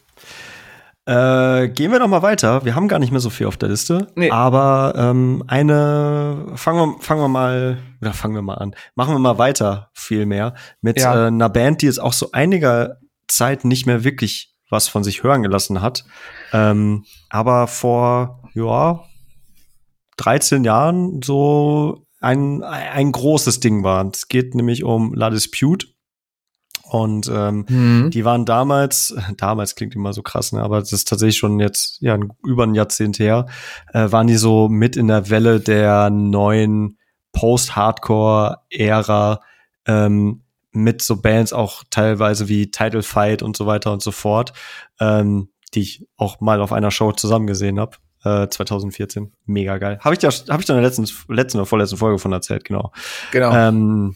Äh, gehen wir noch mal weiter. Wir haben gar nicht mehr so viel auf der Liste. Nee. Aber ähm, eine, fangen wir, fangen wir mal, oder fangen wir mal an. Machen wir mal weiter, viel mehr. Mit Ja. äh, einer Band, die jetzt auch so einiger Zeit nicht mehr wirklich was von sich hören gelassen hat. Ähm, aber vor, ja, dreizehn Jahren so ein, ein großes Ding war. Es geht nämlich um La Dispute. Und ähm, Mhm. die waren damals, damals klingt immer so krass, ne, aber das ist tatsächlich schon jetzt ja ein, über ein Jahrzehnt her, äh, waren die so mit in der Welle der neuen Post-Hardcore-Ära ähm, mit so Bands auch teilweise wie Title Fight und so weiter und so fort, ähm, die ich auch mal auf einer Show zusammen gesehen habe. Äh, zwanzig vierzehn. Mega geil. Habe ich ja, habe ich da in der letzten, letzten oder vorletzten Folge von erzählt, genau. Genau. Ähm,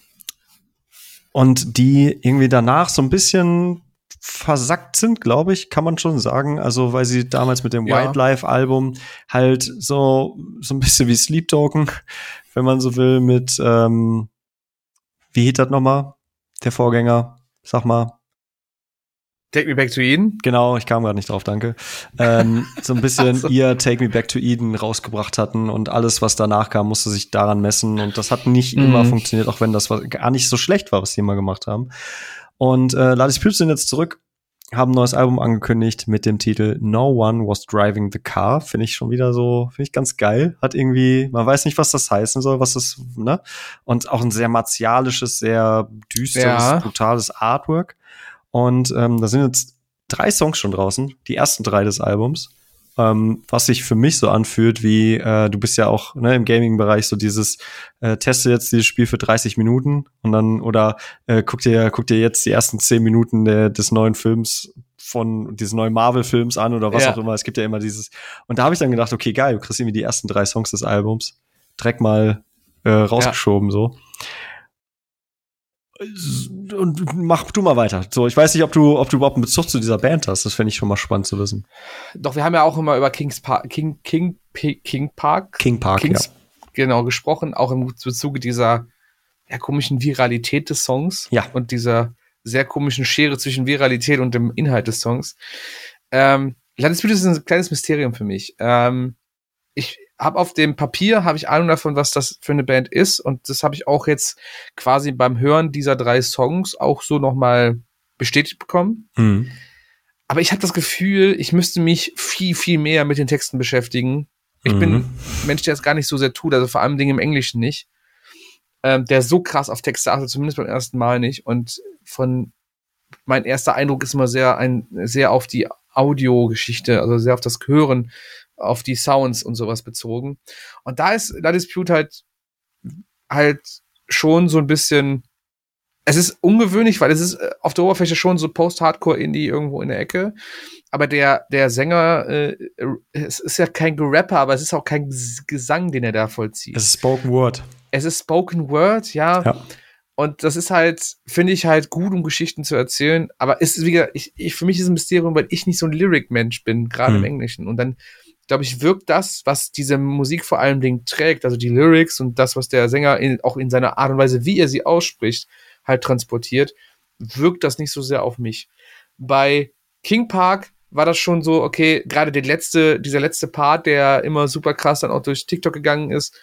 und die irgendwie danach so ein bisschen versackt sind, glaube ich, kann man schon sagen. Also, weil sie damals mit dem Ja. Wildlife-Album halt so, so ein bisschen wie Sleep Token, wenn man so will, mit, ähm, wie hieß das nochmal? Der Vorgänger, sag mal. Take Me Back to Eden. Genau, ich kam gerade nicht drauf, danke. Ähm, so ein bisschen Ach so. ihr Take Me Back to Eden rausgebracht hatten und alles, was danach kam, musste sich daran messen und das hat nicht Mhm. immer funktioniert, auch wenn das war- gar nicht so schlecht war, was die immer gemacht haben. Und äh, La Dispute sind jetzt zurück, haben ein neues Album angekündigt mit dem Titel No One Was Driving the Car. Finde ich schon wieder so, finde ich ganz geil. Hat irgendwie, man weiß nicht, was das heißen soll, was das, ne? Und auch ein sehr martialisches, sehr düsteres, Ja. brutales Artwork. Und ähm, da sind jetzt drei Songs schon draußen, die ersten drei des Albums. ähm, was sich für mich so anfühlt, wie äh, du bist ja auch ne, im Gaming-Bereich so dieses äh, teste jetzt dieses Spiel für dreißig Minuten und dann oder äh, guck dir guck dir jetzt die ersten zehn Minuten der, des neuen Films von dieses neuen Marvel-Films an oder was Ja. auch immer. Es gibt ja immer dieses und da habe ich dann gedacht, okay, geil, du kriegst irgendwie die ersten drei Songs des Albums direkt mal äh, rausgeschoben ja. so. Und mach du mal weiter. So, ich weiß nicht, ob du, ob du überhaupt einen Bezug zu dieser Band hast. Das fände ich schon mal spannend zu wissen. Doch, wir haben ja auch immer über Kings Park, King, King, P- King Park, King Park, Kings, ja. genau, gesprochen, auch im Zuge dieser ja, komischen Viralität des Songs ja. und dieser sehr komischen Schere zwischen Viralität und dem Inhalt des Songs. Ähm, Landesbüte ist ein kleines Mysterium für mich. Ähm, ich habe auf dem Papier habe ich Ahnung davon, was das für eine Band ist und das habe ich auch jetzt quasi beim Hören dieser drei Songs auch so nochmal bestätigt bekommen. Mhm. Aber ich habe das Gefühl, ich müsste mich viel, viel mehr mit den Texten beschäftigen. Ich mhm. bin ein Mensch, der es gar nicht so sehr tut, also vor allem Dinge im Englischen nicht, ähm, der so krass auf Texte achtet, zumindest beim ersten Mal nicht. Und von mein erster Eindruck ist immer sehr ein sehr auf die Audiogeschichte, also sehr auf das Hören, auf die Sounds und sowas bezogen. Und da ist La Dispute halt halt schon so ein bisschen, es ist ungewöhnlich, weil es ist auf der Oberfläche schon so Post-Hardcore-Indie irgendwo in der Ecke. Aber der, der Sänger, äh, es ist ja kein Gerapper, aber es ist auch kein Gesang, den er da vollzieht. Es ist Spoken Word. Es ist Spoken Word, ja. ja. Und das ist halt, finde ich halt gut, um Geschichten zu erzählen. Aber es ist, wie gesagt, ich, ich, für mich ist es ein Mysterium, weil ich nicht so ein Lyric-Mensch bin, gerade hm. im Englischen. Und dann, glaube ich, wirkt das, was diese Musik vor allem Dingen trägt, also die Lyrics und das, was der Sänger in, auch in seiner Art und Weise, wie er sie ausspricht, halt transportiert, wirkt das nicht so sehr auf mich. Bei King Park war das schon so, okay, gerade der letzte, dieser letzte Part, der immer super krass dann auch durch TikTok gegangen ist,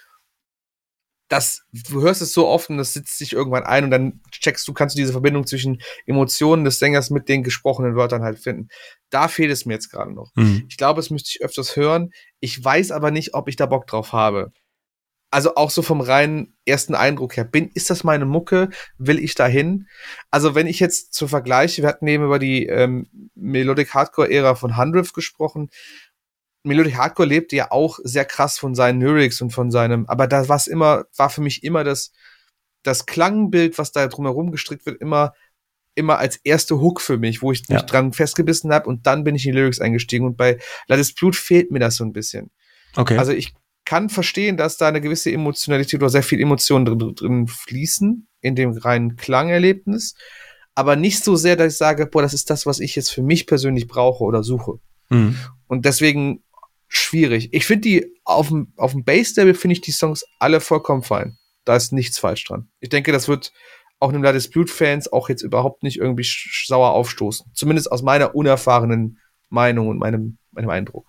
das, du hörst es so oft und das sitzt sich irgendwann ein und dann checkst du, kannst du diese Verbindung zwischen Emotionen des Sängers mit den gesprochenen Wörtern halt finden. Da fehlt es mir jetzt gerade noch. Mhm. Ich glaube, es müsste ich öfters hören. Ich weiß aber nicht, ob ich da Bock drauf habe. Also auch so vom reinen ersten Eindruck her. Bin, ist das meine Mucke? Will ich da hin? Also wenn ich jetzt zu vergleiche, wir hatten eben über die ähm, Melodic Hardcore-Ära von Hundredth gesprochen. Melodic Hardcore lebte ja auch sehr krass von seinen Lyrics und von seinem, aber da war es immer, war für mich immer das, das Klangbild, was da drumherum gestrickt wird, immer, immer als erste Hook für mich, wo ich mich ja. dran festgebissen habe und dann bin ich in die Lyrics eingestiegen und bei La Dispute fehlt mir das so ein bisschen. Okay. Also ich kann verstehen, dass da eine gewisse Emotionalität oder sehr viel Emotionen drin, drin fließen in dem reinen Klangerlebnis, aber nicht so sehr, dass ich sage, boah, das ist das, was ich jetzt für mich persönlich brauche oder suche. Mhm. Und deswegen schwierig. Ich finde die auf dem auf dem Bass-Level finde ich die Songs alle vollkommen fein. Da ist nichts falsch dran. Ich denke, das wird auch einem La Dispute-Fans auch jetzt überhaupt nicht irgendwie sch- sauer aufstoßen. Zumindest aus meiner unerfahrenen Meinung und meinem meinem Eindruck.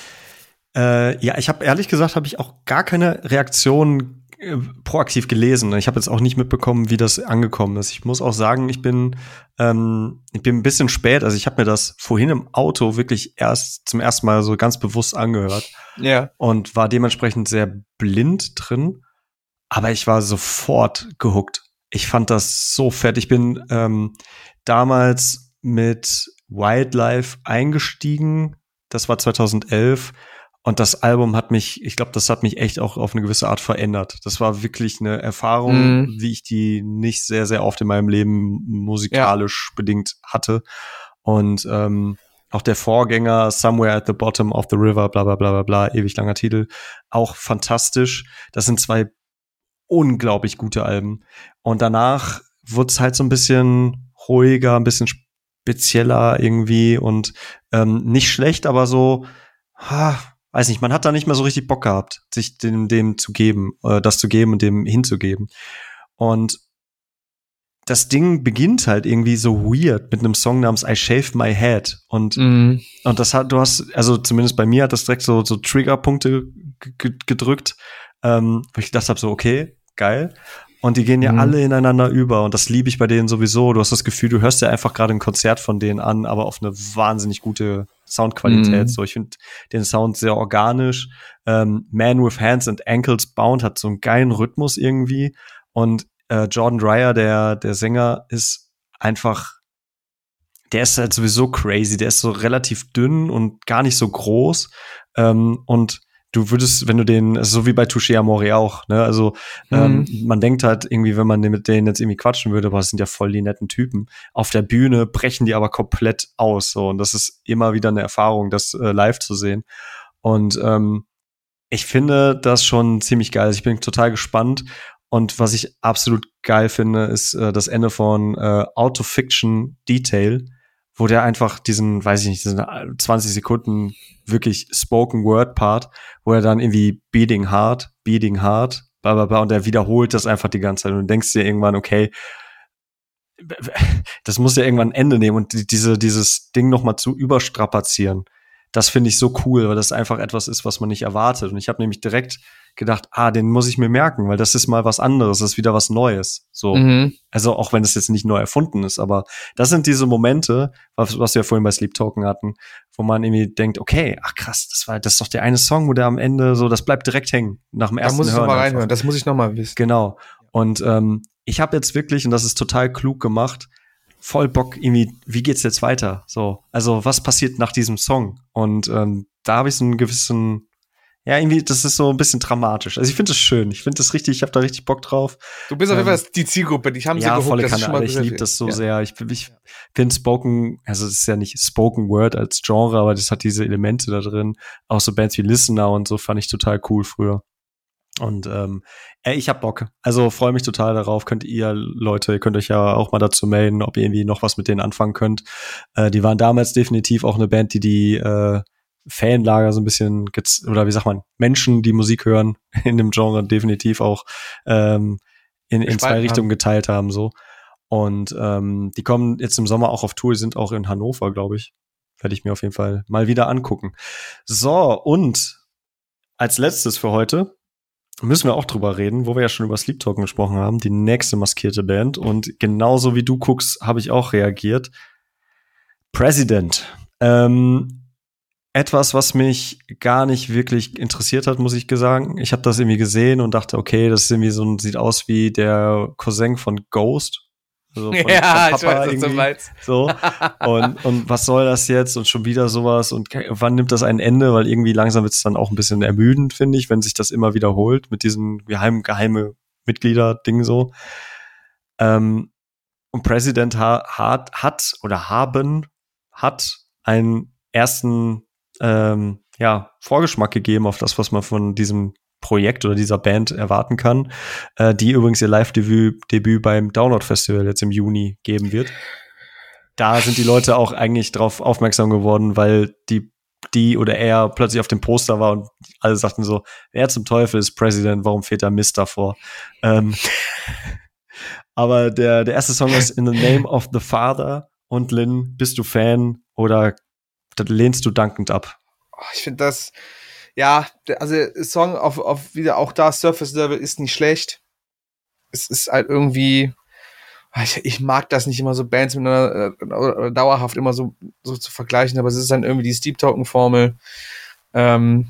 Äh, ja, ich habe ehrlich gesagt, habe ich auch gar keine Reaktion äh, proaktiv gelesen. Ich habe jetzt auch nicht mitbekommen, wie das angekommen ist. Ich muss auch sagen, ich bin ähm, ich bin ein bisschen spät. Also ich habe mir das vorhin im Auto wirklich erst zum ersten Mal so ganz bewusst angehört. Ja. Und war dementsprechend sehr blind drin. Aber ich war sofort gehuckt. Ich fand das so fett. Ich bin ähm, damals mit Wildlife eingestiegen. Das war zweitausendelf. Und das Album hat mich, ich glaube, das hat mich echt auch auf eine gewisse Art verändert. Das war wirklich eine Erfahrung, mm. wie ich die nicht sehr, sehr oft in meinem Leben musikalisch ja. bedingt hatte. Und ähm, auch der Vorgänger Somewhere at the Bottom of the River, bla bla bla bla bla, ewig langer Titel, auch fantastisch. Das sind zwei unglaublich gute Alben. Und danach wurde es halt so ein bisschen ruhiger, ein bisschen spezieller irgendwie und ähm, nicht schlecht, aber so, ha, weiß nicht, man hat da nicht mehr so richtig Bock gehabt, sich dem, dem zu geben, äh, das zu geben und dem hinzugeben. Und das Ding beginnt halt irgendwie so weird mit einem Song namens I Shaved My Head. Und, mm. und das hat, du hast, also zumindest bei mir hat das direkt so, so Triggerpunkte g- gedrückt, ähm, wo ich gedacht habe, so, okay, geil. Und die gehen ja mm. alle ineinander über. Und das liebe ich bei denen sowieso. Du hast das Gefühl, du hörst ja einfach gerade ein Konzert von denen an, aber auf eine wahnsinnig gute Soundqualität. Mm. So, ich finde den Sound sehr organisch. Ähm, Man with Hands and Ankles Bound hat so einen geilen Rhythmus irgendwie. Und äh, Jordan Dreyer, der der Sänger, ist einfach der ist halt sowieso crazy. Der ist so relativ dünn und gar nicht so groß. Ähm, und du würdest, wenn du den, so wie bei Touché Amoré auch, ne, also ähm, Mhm. man denkt halt irgendwie, wenn man mit denen jetzt irgendwie quatschen würde, aber das sind ja voll die netten Typen. Auf der Bühne brechen die aber komplett aus, so, und das ist immer wieder eine Erfahrung, das äh, live zu sehen. Und ähm, ich finde das schon ziemlich geil. Also ich bin total gespannt. Und was ich absolut geil finde, ist äh, das Ende von äh, Autofiction Detail, wo der einfach diesen, weiß ich nicht, diesen zwanzig Sekunden wirklich Spoken Word Part, wo er dann irgendwie Beating Heart, Beating Heart, bla bla bla, und er wiederholt das einfach die ganze Zeit. Und du denkst dir irgendwann, okay, das muss ja irgendwann ein Ende nehmen, und diese, dieses Ding nochmal zu überstrapazieren. Das finde ich so cool, weil das einfach etwas ist, was man nicht erwartet. Und ich habe nämlich direkt gedacht, ah, den muss ich mir merken, weil das ist mal was anderes, das ist wieder was Neues. So. Mhm. Also auch wenn es jetzt nicht neu erfunden ist, aber das sind diese Momente, was, was wir ja vorhin bei Sleep Token hatten, wo man irgendwie denkt, okay, ach krass, das war, das ist doch der eine Song, wo der am Ende so, das bleibt direkt hängen, nach dem Da ersten muss ich Hören noch mal einfach. reinhören. Das muss ich noch mal wissen. Genau. Und ähm, ich habe jetzt wirklich, und das ist total klug gemacht, voll Bock irgendwie, wie geht's jetzt weiter? So, also was passiert nach diesem Song? Und ähm, da habe ich so einen gewissen, ja, irgendwie, das ist so ein bisschen dramatisch. Also ich finde das schön, ich finde das richtig, ich habe da richtig Bock drauf. Du bist auf Ähm, jeden Fall die Zielgruppe, die haben sie ja, gehuckt. volle Das ist Kanne, schon mal Alter, ich sehr liebe viel. das so Ja. sehr. Ich, ich finde Spoken, also es ist ja nicht Spoken Word als Genre, aber das hat diese Elemente da drin. Auch so Bands wie Listener und so fand ich total cool früher. Und ähm, ey, ich hab Bock. Also freue mich total darauf. Könnt ihr, Leute, ihr könnt euch ja auch mal dazu melden, ob ihr irgendwie noch was mit denen anfangen könnt. Äh, die waren damals definitiv auch eine Band, die die äh, Fanlager so ein bisschen, gez- oder wie sagt man, Menschen, die Musik hören, in dem Genre definitiv auch ähm, in, in zwei Gespalten Richtungen haben. geteilt haben. So. Und ähm, die kommen jetzt im Sommer auch auf Tour, die sind auch in Hannover, glaube ich. Werde ich mir auf jeden Fall mal wieder angucken. So, und als letztes für heute müssen wir auch drüber reden, wo wir ja schon über Sleep Talking gesprochen haben, die nächste maskierte Band. Und genauso wie du guckst, habe ich auch reagiert. President. Ähm, etwas, was mich gar nicht wirklich interessiert hat, muss ich sagen. Ich habe das irgendwie gesehen und dachte, okay, das ist irgendwie so ein, sieht aus wie der Cousin von Ghost. Also von, Ja, von ich Papa weiß, was du irgendwie. meinst. So. Und, und was soll das jetzt? Und schon wieder sowas. Und wann nimmt das ein Ende? Weil irgendwie langsam wird es dann auch ein bisschen ermüdend, finde ich, wenn sich das immer wiederholt mit diesem geheimen, geheime Mitglieder-Ding so. Ähm, und President ha hat, hat oder haben, hat einen ersten ähm, ja, Vorgeschmack gegeben auf das, was man von diesem Projekt oder dieser Band erwarten kann, äh, die übrigens ihr Live-Debüt Debüt beim Download Festival jetzt im Juni geben wird. Da sind die Leute auch eigentlich drauf aufmerksam geworden, weil die die oder er plötzlich auf dem Poster war und alle sagten so, wer zum Teufel ist President, warum fehlt da Mist davor? Ähm, aber der, der erste Song ist In the Name of the Father. Und Lynn, bist du Fan oder lehnst du dankend ab? Oh, ich finde das, ja, der- also Song auf, auf wieder auch da Surface Level ist nicht schlecht. Es ist halt irgendwie, ich, ich mag das nicht immer so Bands miteinander äh, oder, oder dauerhaft immer so, so zu vergleichen, aber es ist dann irgendwie die Steep Token Formel. Ähm,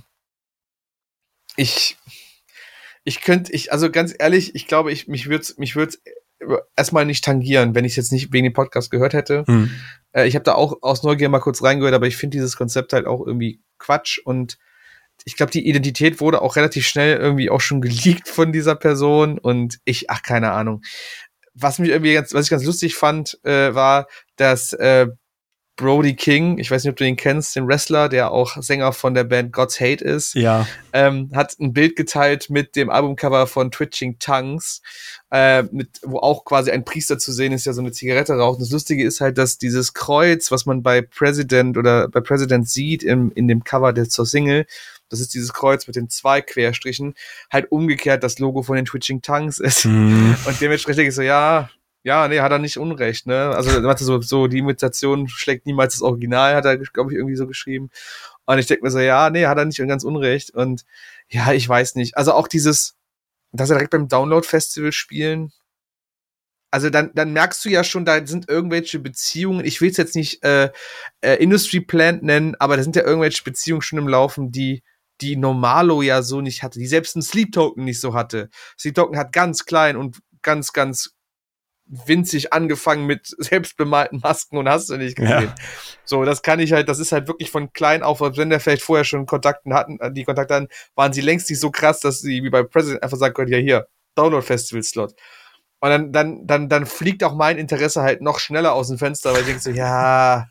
ich, ich könnte, ich, also ganz ehrlich, ich glaube, ich, mich würde mich würde erstmal nicht tangieren, wenn ich es jetzt nicht wegen dem Podcast gehört hätte. Hm. Äh, ich habe da auch aus Neugier mal kurz reingehört, aber ich finde dieses Konzept halt auch irgendwie Quatsch und ich glaube, die Identität wurde auch relativ schnell irgendwie auch schon geleakt von dieser Person und ich, ach, keine Ahnung. Was mich irgendwie ganz, was ich ganz lustig fand, äh, war, dass äh, Brody King, ich weiß nicht, ob du ihn kennst, den Wrestler, der auch Sänger von der Band God's Hate ist, Ja. ähm, hat ein Bild geteilt mit dem Albumcover von Twitching Tongues, äh, mit, wo auch quasi ein Priester zu sehen ist, der so eine Zigarette raucht. Und das Lustige ist halt, dass dieses Kreuz, was man bei President oder bei President sieht im, in dem Cover der zur Single, das ist dieses Kreuz mit den zwei Querstrichen, halt umgekehrt das Logo von den Twitching Tongues ist. Hm. Und dementsprechend denke ich so, ja, ja, nee, hat er nicht Unrecht, ne? Also, warte, so, so, die Imitation schlägt niemals das Original, hat er, glaube ich, irgendwie so geschrieben. Und ich denke mir so, ja, nee, hat er nicht ganz Unrecht. Und ja, ich weiß nicht. Also auch dieses, dass er direkt beim Download-Festival spielen, also dann, dann merkst du ja schon, da sind irgendwelche Beziehungen, ich will es jetzt nicht äh, äh, Industry Plant nennen, aber da sind ja irgendwelche Beziehungen schon im Laufen, die die Normalo ja so nicht hatte, die selbst ein Sleep Token nicht so hatte. Sleep Token hat ganz klein und ganz, ganz winzig angefangen mit selbstbemalten Masken und hast du nicht gesehen. Ja. So, das kann ich halt, das ist halt wirklich von klein auf, wenn der vielleicht vorher schon Kontakten hatten, die Kontakte hatten, waren sie längst nicht so krass, dass sie wie bei President einfach sagen können, ja hier, Download-Festival-Slot. Und dann, dann, dann, dann fliegt auch mein Interesse halt noch schneller aus dem Fenster, weil ich denke so, ja,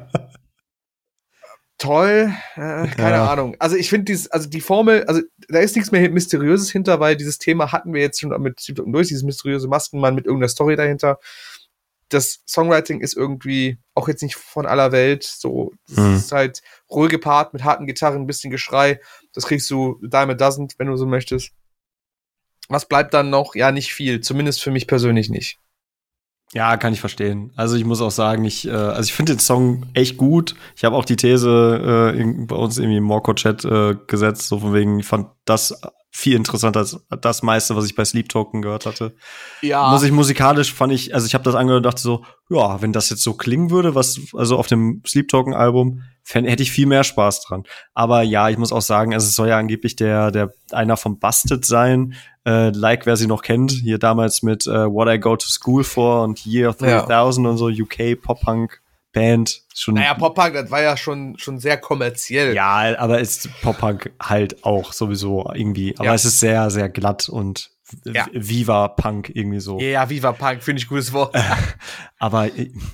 toll, äh, keine ja. Ahnung. Also ich finde dieses, also die Formel, also da ist nichts mehr Mysteriöses hinter, weil dieses Thema hatten wir jetzt schon mit durch, dieses mysteriöse Maskenmann mit irgendeiner Story dahinter. Das Songwriting ist irgendwie auch jetzt nicht von aller Welt, so, es mhm. ist halt ruhige Part mit harten Gitarren, ein bisschen Geschrei, das kriegst du dime a dozen, wenn du so möchtest. Was bleibt dann noch? Ja, nicht viel, zumindest für mich persönlich nicht. Ja, kann ich verstehen. Also ich muss auch sagen, ich, äh, also ich finde den Song echt gut. Ich habe auch die These äh, bei uns irgendwie im Morco-Chat äh, gesetzt, so von wegen, ich fand das viel interessanter als das meiste, was ich bei Sleep Token gehört hatte. Ja. Muss ich musikalisch fand ich, also ich habe das angehört und dachte so, ja, wenn das jetzt so klingen würde, was also auf dem Sleep Token Album, fänd, hätte ich viel mehr Spaß dran. Aber ja, ich muss auch sagen, also es soll ja angeblich der der einer vom Busted sein, äh, like wer sie noch kennt, hier damals mit äh, What I Go to School For und Year three thousand ja. und so, U K Pop-Punk Band. Schon, naja, Pop-Punk, das war ja schon schon sehr kommerziell. Ja, aber ist Pop-Punk halt auch sowieso irgendwie. Aber ja. es ist sehr, sehr glatt und ja. Viva-Punk irgendwie so. Ja, Viva-Punk, finde ich ein gutes Wort. aber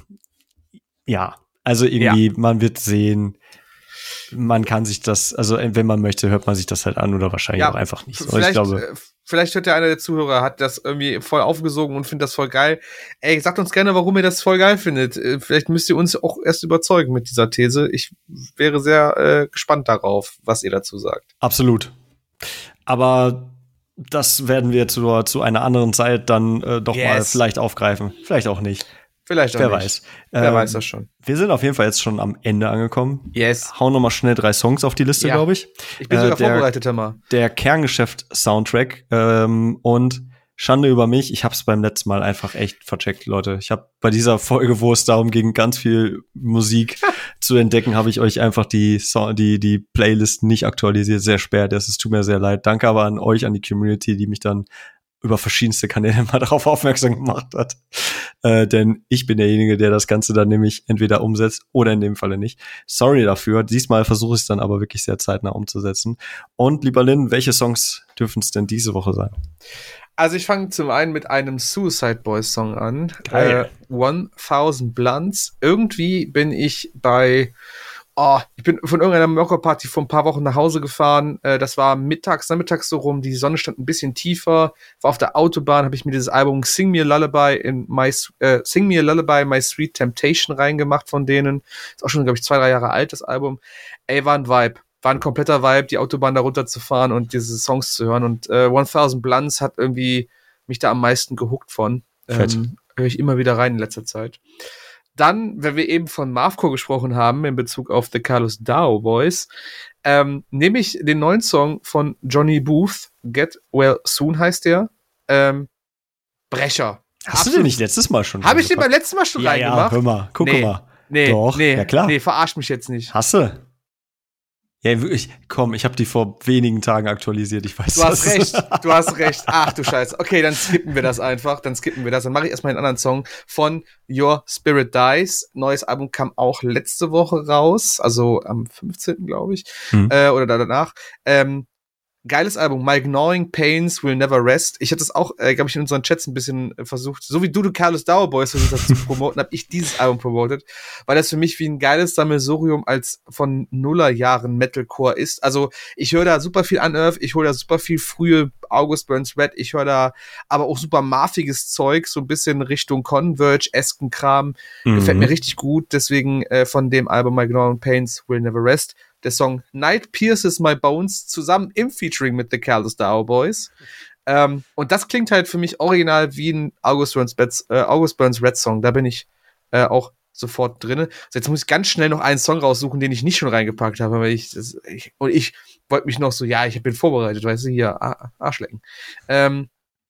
ja, also irgendwie, ja. man wird sehen, man kann sich das, also wenn man möchte, hört man sich das halt an oder wahrscheinlich ja, auch einfach nicht. Vielleicht, ich glaube, vielleicht hört ja einer der Zuhörer, hat das irgendwie voll aufgesogen und findet das voll geil. Ey, sagt uns gerne, warum ihr das voll geil findet. Vielleicht müsst ihr uns auch erst überzeugen mit dieser These. Ich wäre sehr äh, gespannt darauf, was ihr dazu sagt. Absolut. Aber das werden wir zu, zu einer anderen Zeit dann äh, doch yes. mal vielleicht aufgreifen. Vielleicht auch nicht. Vielleicht auch Wer nicht. weiß. Wer ähm, weiß das schon. Wir sind auf jeden Fall jetzt schon am Ende angekommen. Yes. Hauen noch mal schnell drei Songs auf die Liste, ja. glaube ich. Ich bin sogar äh, der, vorbereitet, Hammer. Der Kerngeschäft-Soundtrack ähm, und Schande über mich. Ich hab's beim letzten Mal einfach echt vercheckt, Leute. Ich habe bei dieser Folge, wo es darum ging, ganz viel Musik zu entdecken, habe ich euch einfach die, so- die, die Playlist nicht aktualisiert. Sehr spät. Es tut mir sehr leid. Danke aber an euch, an die Community, die mich dann über verschiedenste Kanäle mal darauf aufmerksam gemacht hat. Äh, denn ich bin derjenige, der das Ganze dann nämlich entweder umsetzt oder in dem Falle nicht. Sorry dafür. Diesmal versuche ich es dann aber wirklich sehr zeitnah umzusetzen. Und lieber Lynn, welche Songs dürfen es denn diese Woche sein? Also ich fange zum einen mit einem Suicide Boys Song an. Geil. Äh, one thousand Blunts. Irgendwie bin ich bei Oh, ich bin von irgendeiner Mörkerparty vor ein paar Wochen nach Hause gefahren. Äh, das war mittags, nachmittags so rum. Die Sonne stand ein bisschen tiefer. War auf der Autobahn, habe ich mir dieses Album Sing Me a Lullaby in my äh, Sing Me a Lullaby My Sweet Temptation reingemacht von denen. Ist auch schon, glaube ich, zwei, drei Jahre alt, das Album. Ey, war ein Vibe. War ein kompletter Vibe, die Autobahn da runterzufahren und diese Songs zu hören. Und äh, one thousand Blunts hat irgendwie mich da am meisten gehuckt von. Ähm, höre ich immer wieder rein in letzter Zeit. Dann, wenn wir eben von Marvco gesprochen haben, in Bezug auf The Carlos Dao Boys, ähm, nehme ich den neuen Song von Johnny Booth, Get Well Soon heißt der, ähm, Brecher. Hast Absolut. Du den nicht letztes Mal schon? Habe ich den beim letzten Mal schon ja, reingemacht? Ja, hör mal, guck nee, mal. Nee, Doch, nee, ja klar. Nee, verarsch mich jetzt nicht. Hast du? Ja, wirklich, komm, ich habe die vor wenigen Tagen aktualisiert, ich weiß Du hast das. recht, du hast recht. Ach du Scheiße. Okay, dann skippen wir das einfach, dann skippen wir das. Dann mache ich erstmal einen anderen Song von Your Spirit Dies. Neues Album kam auch letzte Woche raus, also am fünfzehnten glaube ich, hm. äh, oder danach. Ähm, Geiles Album, My Gnawing Pains Will Never Rest. Ich hatte es auch, äh, glaube ich, in unseren Chats ein bisschen äh, versucht, so wie du, du Carlos Dao Boys versucht hast zu promoten, habe ich dieses Album promotet, weil das für mich wie ein geiles Sammelsurium als von Nullerjahren Metalcore ist. Also ich höre da super viel Unearth, ich höre da super viel frühe August Burns Red, ich höre da aber auch super marfiges Zeug, so ein bisschen Richtung Converge-esken Kram. Mhm. Gefällt mir richtig gut, deswegen äh, von dem Album My Gnawing Pains Will Never Rest. Der Song Night Pierces My Bones zusammen im Featuring mit The Carlos Dao Boys. Ähm, und das klingt halt für mich original wie ein August Burns, Bets, äh, August Burns Red Song. Da bin ich äh, auch sofort drin. Also jetzt muss ich ganz schnell noch einen Song raussuchen, den ich nicht schon reingepackt habe. Weil ich, das, ich, und ich wollte mich noch so, ja, ich bin vorbereitet, weißt du, hier, Arschlecken. Ähm,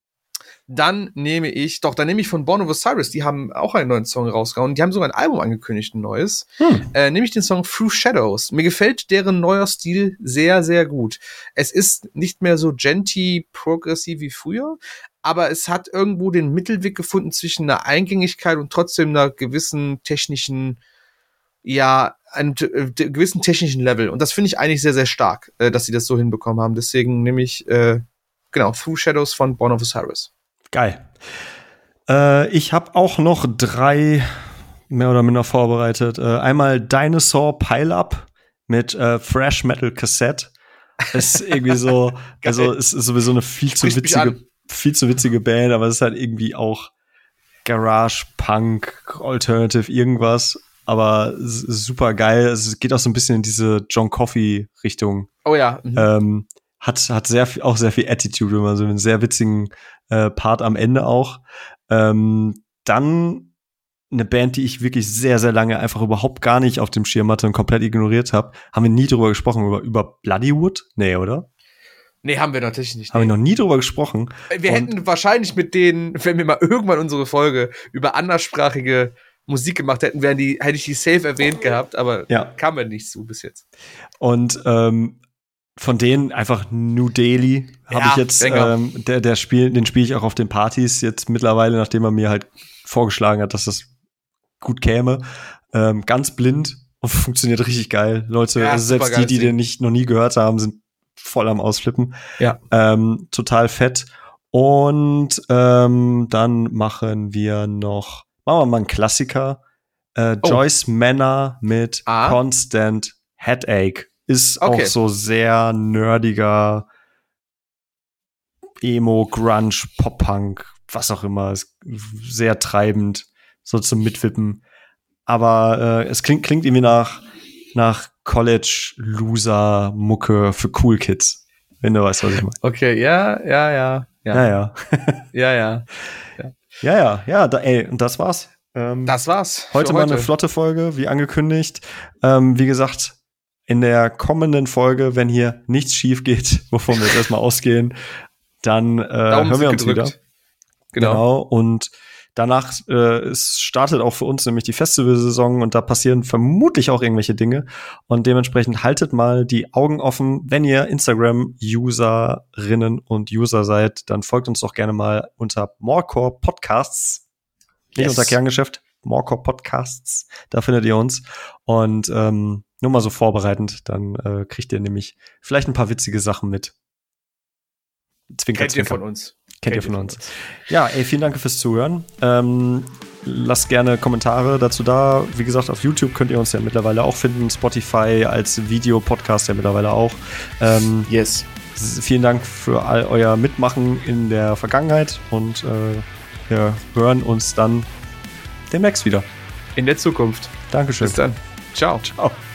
Dann nehme ich, doch, dann nehme ich von Born of Osiris, die haben auch einen neuen Song rausgehauen, die haben sogar ein Album angekündigt, ein neues. Hm. Äh, nehme ich den Song Through Shadows. Mir gefällt deren neuer Stil sehr, sehr gut. Es ist nicht mehr so genty, progressiv wie früher, aber es hat irgendwo den Mittelweg gefunden zwischen einer Eingängigkeit und trotzdem einer gewissen technischen, ja, einem äh, gewissen technischen Level. Und das finde ich eigentlich sehr, sehr stark, äh, dass sie das so hinbekommen haben. Deswegen nehme ich, äh, genau, Through Shadows von Born of Osiris. Geil. Äh, ich habe auch noch drei mehr oder minder vorbereitet. Äh, einmal Dinosaur Pile-Up mit äh, Thrash Metal Cassette. Ist irgendwie so, also es ist sowieso eine viel zu Spricht mich witzige, an. viel zu witzige Band, aber es ist halt irgendwie auch Garage, Punk, Alternative, irgendwas. Aber es ist super geil. Es geht auch so ein bisschen in diese John Coffey-Richtung. Oh ja. Mhm. Ähm, hat, hat sehr viel, auch sehr viel Attitude, immer so einen sehr witzigen äh, Part am Ende auch. Ähm, dann eine Band, die ich wirklich sehr, sehr lange einfach überhaupt gar nicht auf dem Schirm hatte und komplett ignoriert habe. Haben wir nie drüber gesprochen, über, über Bloodywood? Nee, oder? Nee, haben wir natürlich nicht. Haben nee. wir noch nie drüber gesprochen. Wir und hätten wahrscheinlich mit denen, wenn wir mal irgendwann unsere Folge über anderssprachige Musik gemacht hätten, wären die, hätte ich die safe erwähnt gehabt, aber ja. kam mir nicht zu bis jetzt. Und ähm, von denen einfach New Daily habe Ja, ich jetzt, ähm, der, der Spiel, den spiele ich auch auf den Partys jetzt mittlerweile, nachdem er mir halt vorgeschlagen hat, dass das gut käme. Ähm, ganz blind und funktioniert richtig geil. Leute, Ja, also selbst die, die Ding. den nicht noch nie gehört haben, sind voll am Ausflippen. Ja. Ähm, total fett. Und ähm, dann machen wir noch, machen wir mal einen Klassiker. Äh, Oh. Joyce Manor mit Ah. Constant Headache. Ist Okay. auch so sehr nerdiger Emo, Grunge, Pop-Punk, was auch immer. Ist sehr treibend, so zum Mitwippen. Aber äh, es klingt, klingt irgendwie nach, nach College-Loser-Mucke für Cool Kids. Wenn du weißt, was ich meine. Okay, ja, ja, ja. Ja, Ja, ja. ja. ja. Ja, ja, ja, da, ey, und das war's. Ähm, Das war's. für heute mal eine flotte Folge, wie angekündigt. Ähm, wie gesagt, in der kommenden Folge, wenn hier nichts schief geht, wovon wir jetzt erstmal ausgehen, dann äh, Daumen hören wir sind uns gedrückt. wieder. Genau. Genau. Und danach äh, es startet auch für uns nämlich die Festivalsaison und da passieren vermutlich auch irgendwelche Dinge. Und dementsprechend haltet mal die Augen offen. Wenn ihr Instagram-Userinnen und User seid, dann folgt uns doch gerne mal unter Morecore Podcasts. Nicht Yes. unter Kerngeschäft, Morecore Podcasts. Da findet ihr uns. Und ähm, nur mal so vorbereitend, dann äh, kriegt ihr nämlich vielleicht ein paar witzige Sachen mit. Zwinker, Kennt ihr zwinker. von uns. Kennt ihr von uns. Ja, ey, vielen Dank fürs Zuhören. Ähm, lasst gerne Kommentare dazu da. Wie gesagt, auf YouTube könnt ihr uns ja mittlerweile auch finden. Spotify als Videopodcast ja mittlerweile auch. Ähm, Yes. s- vielen Dank für all euer Mitmachen in der Vergangenheit und äh, wir hören uns dann demnächst wieder. In der Zukunft. Dankeschön. Bis dann. Ciao. Ciao.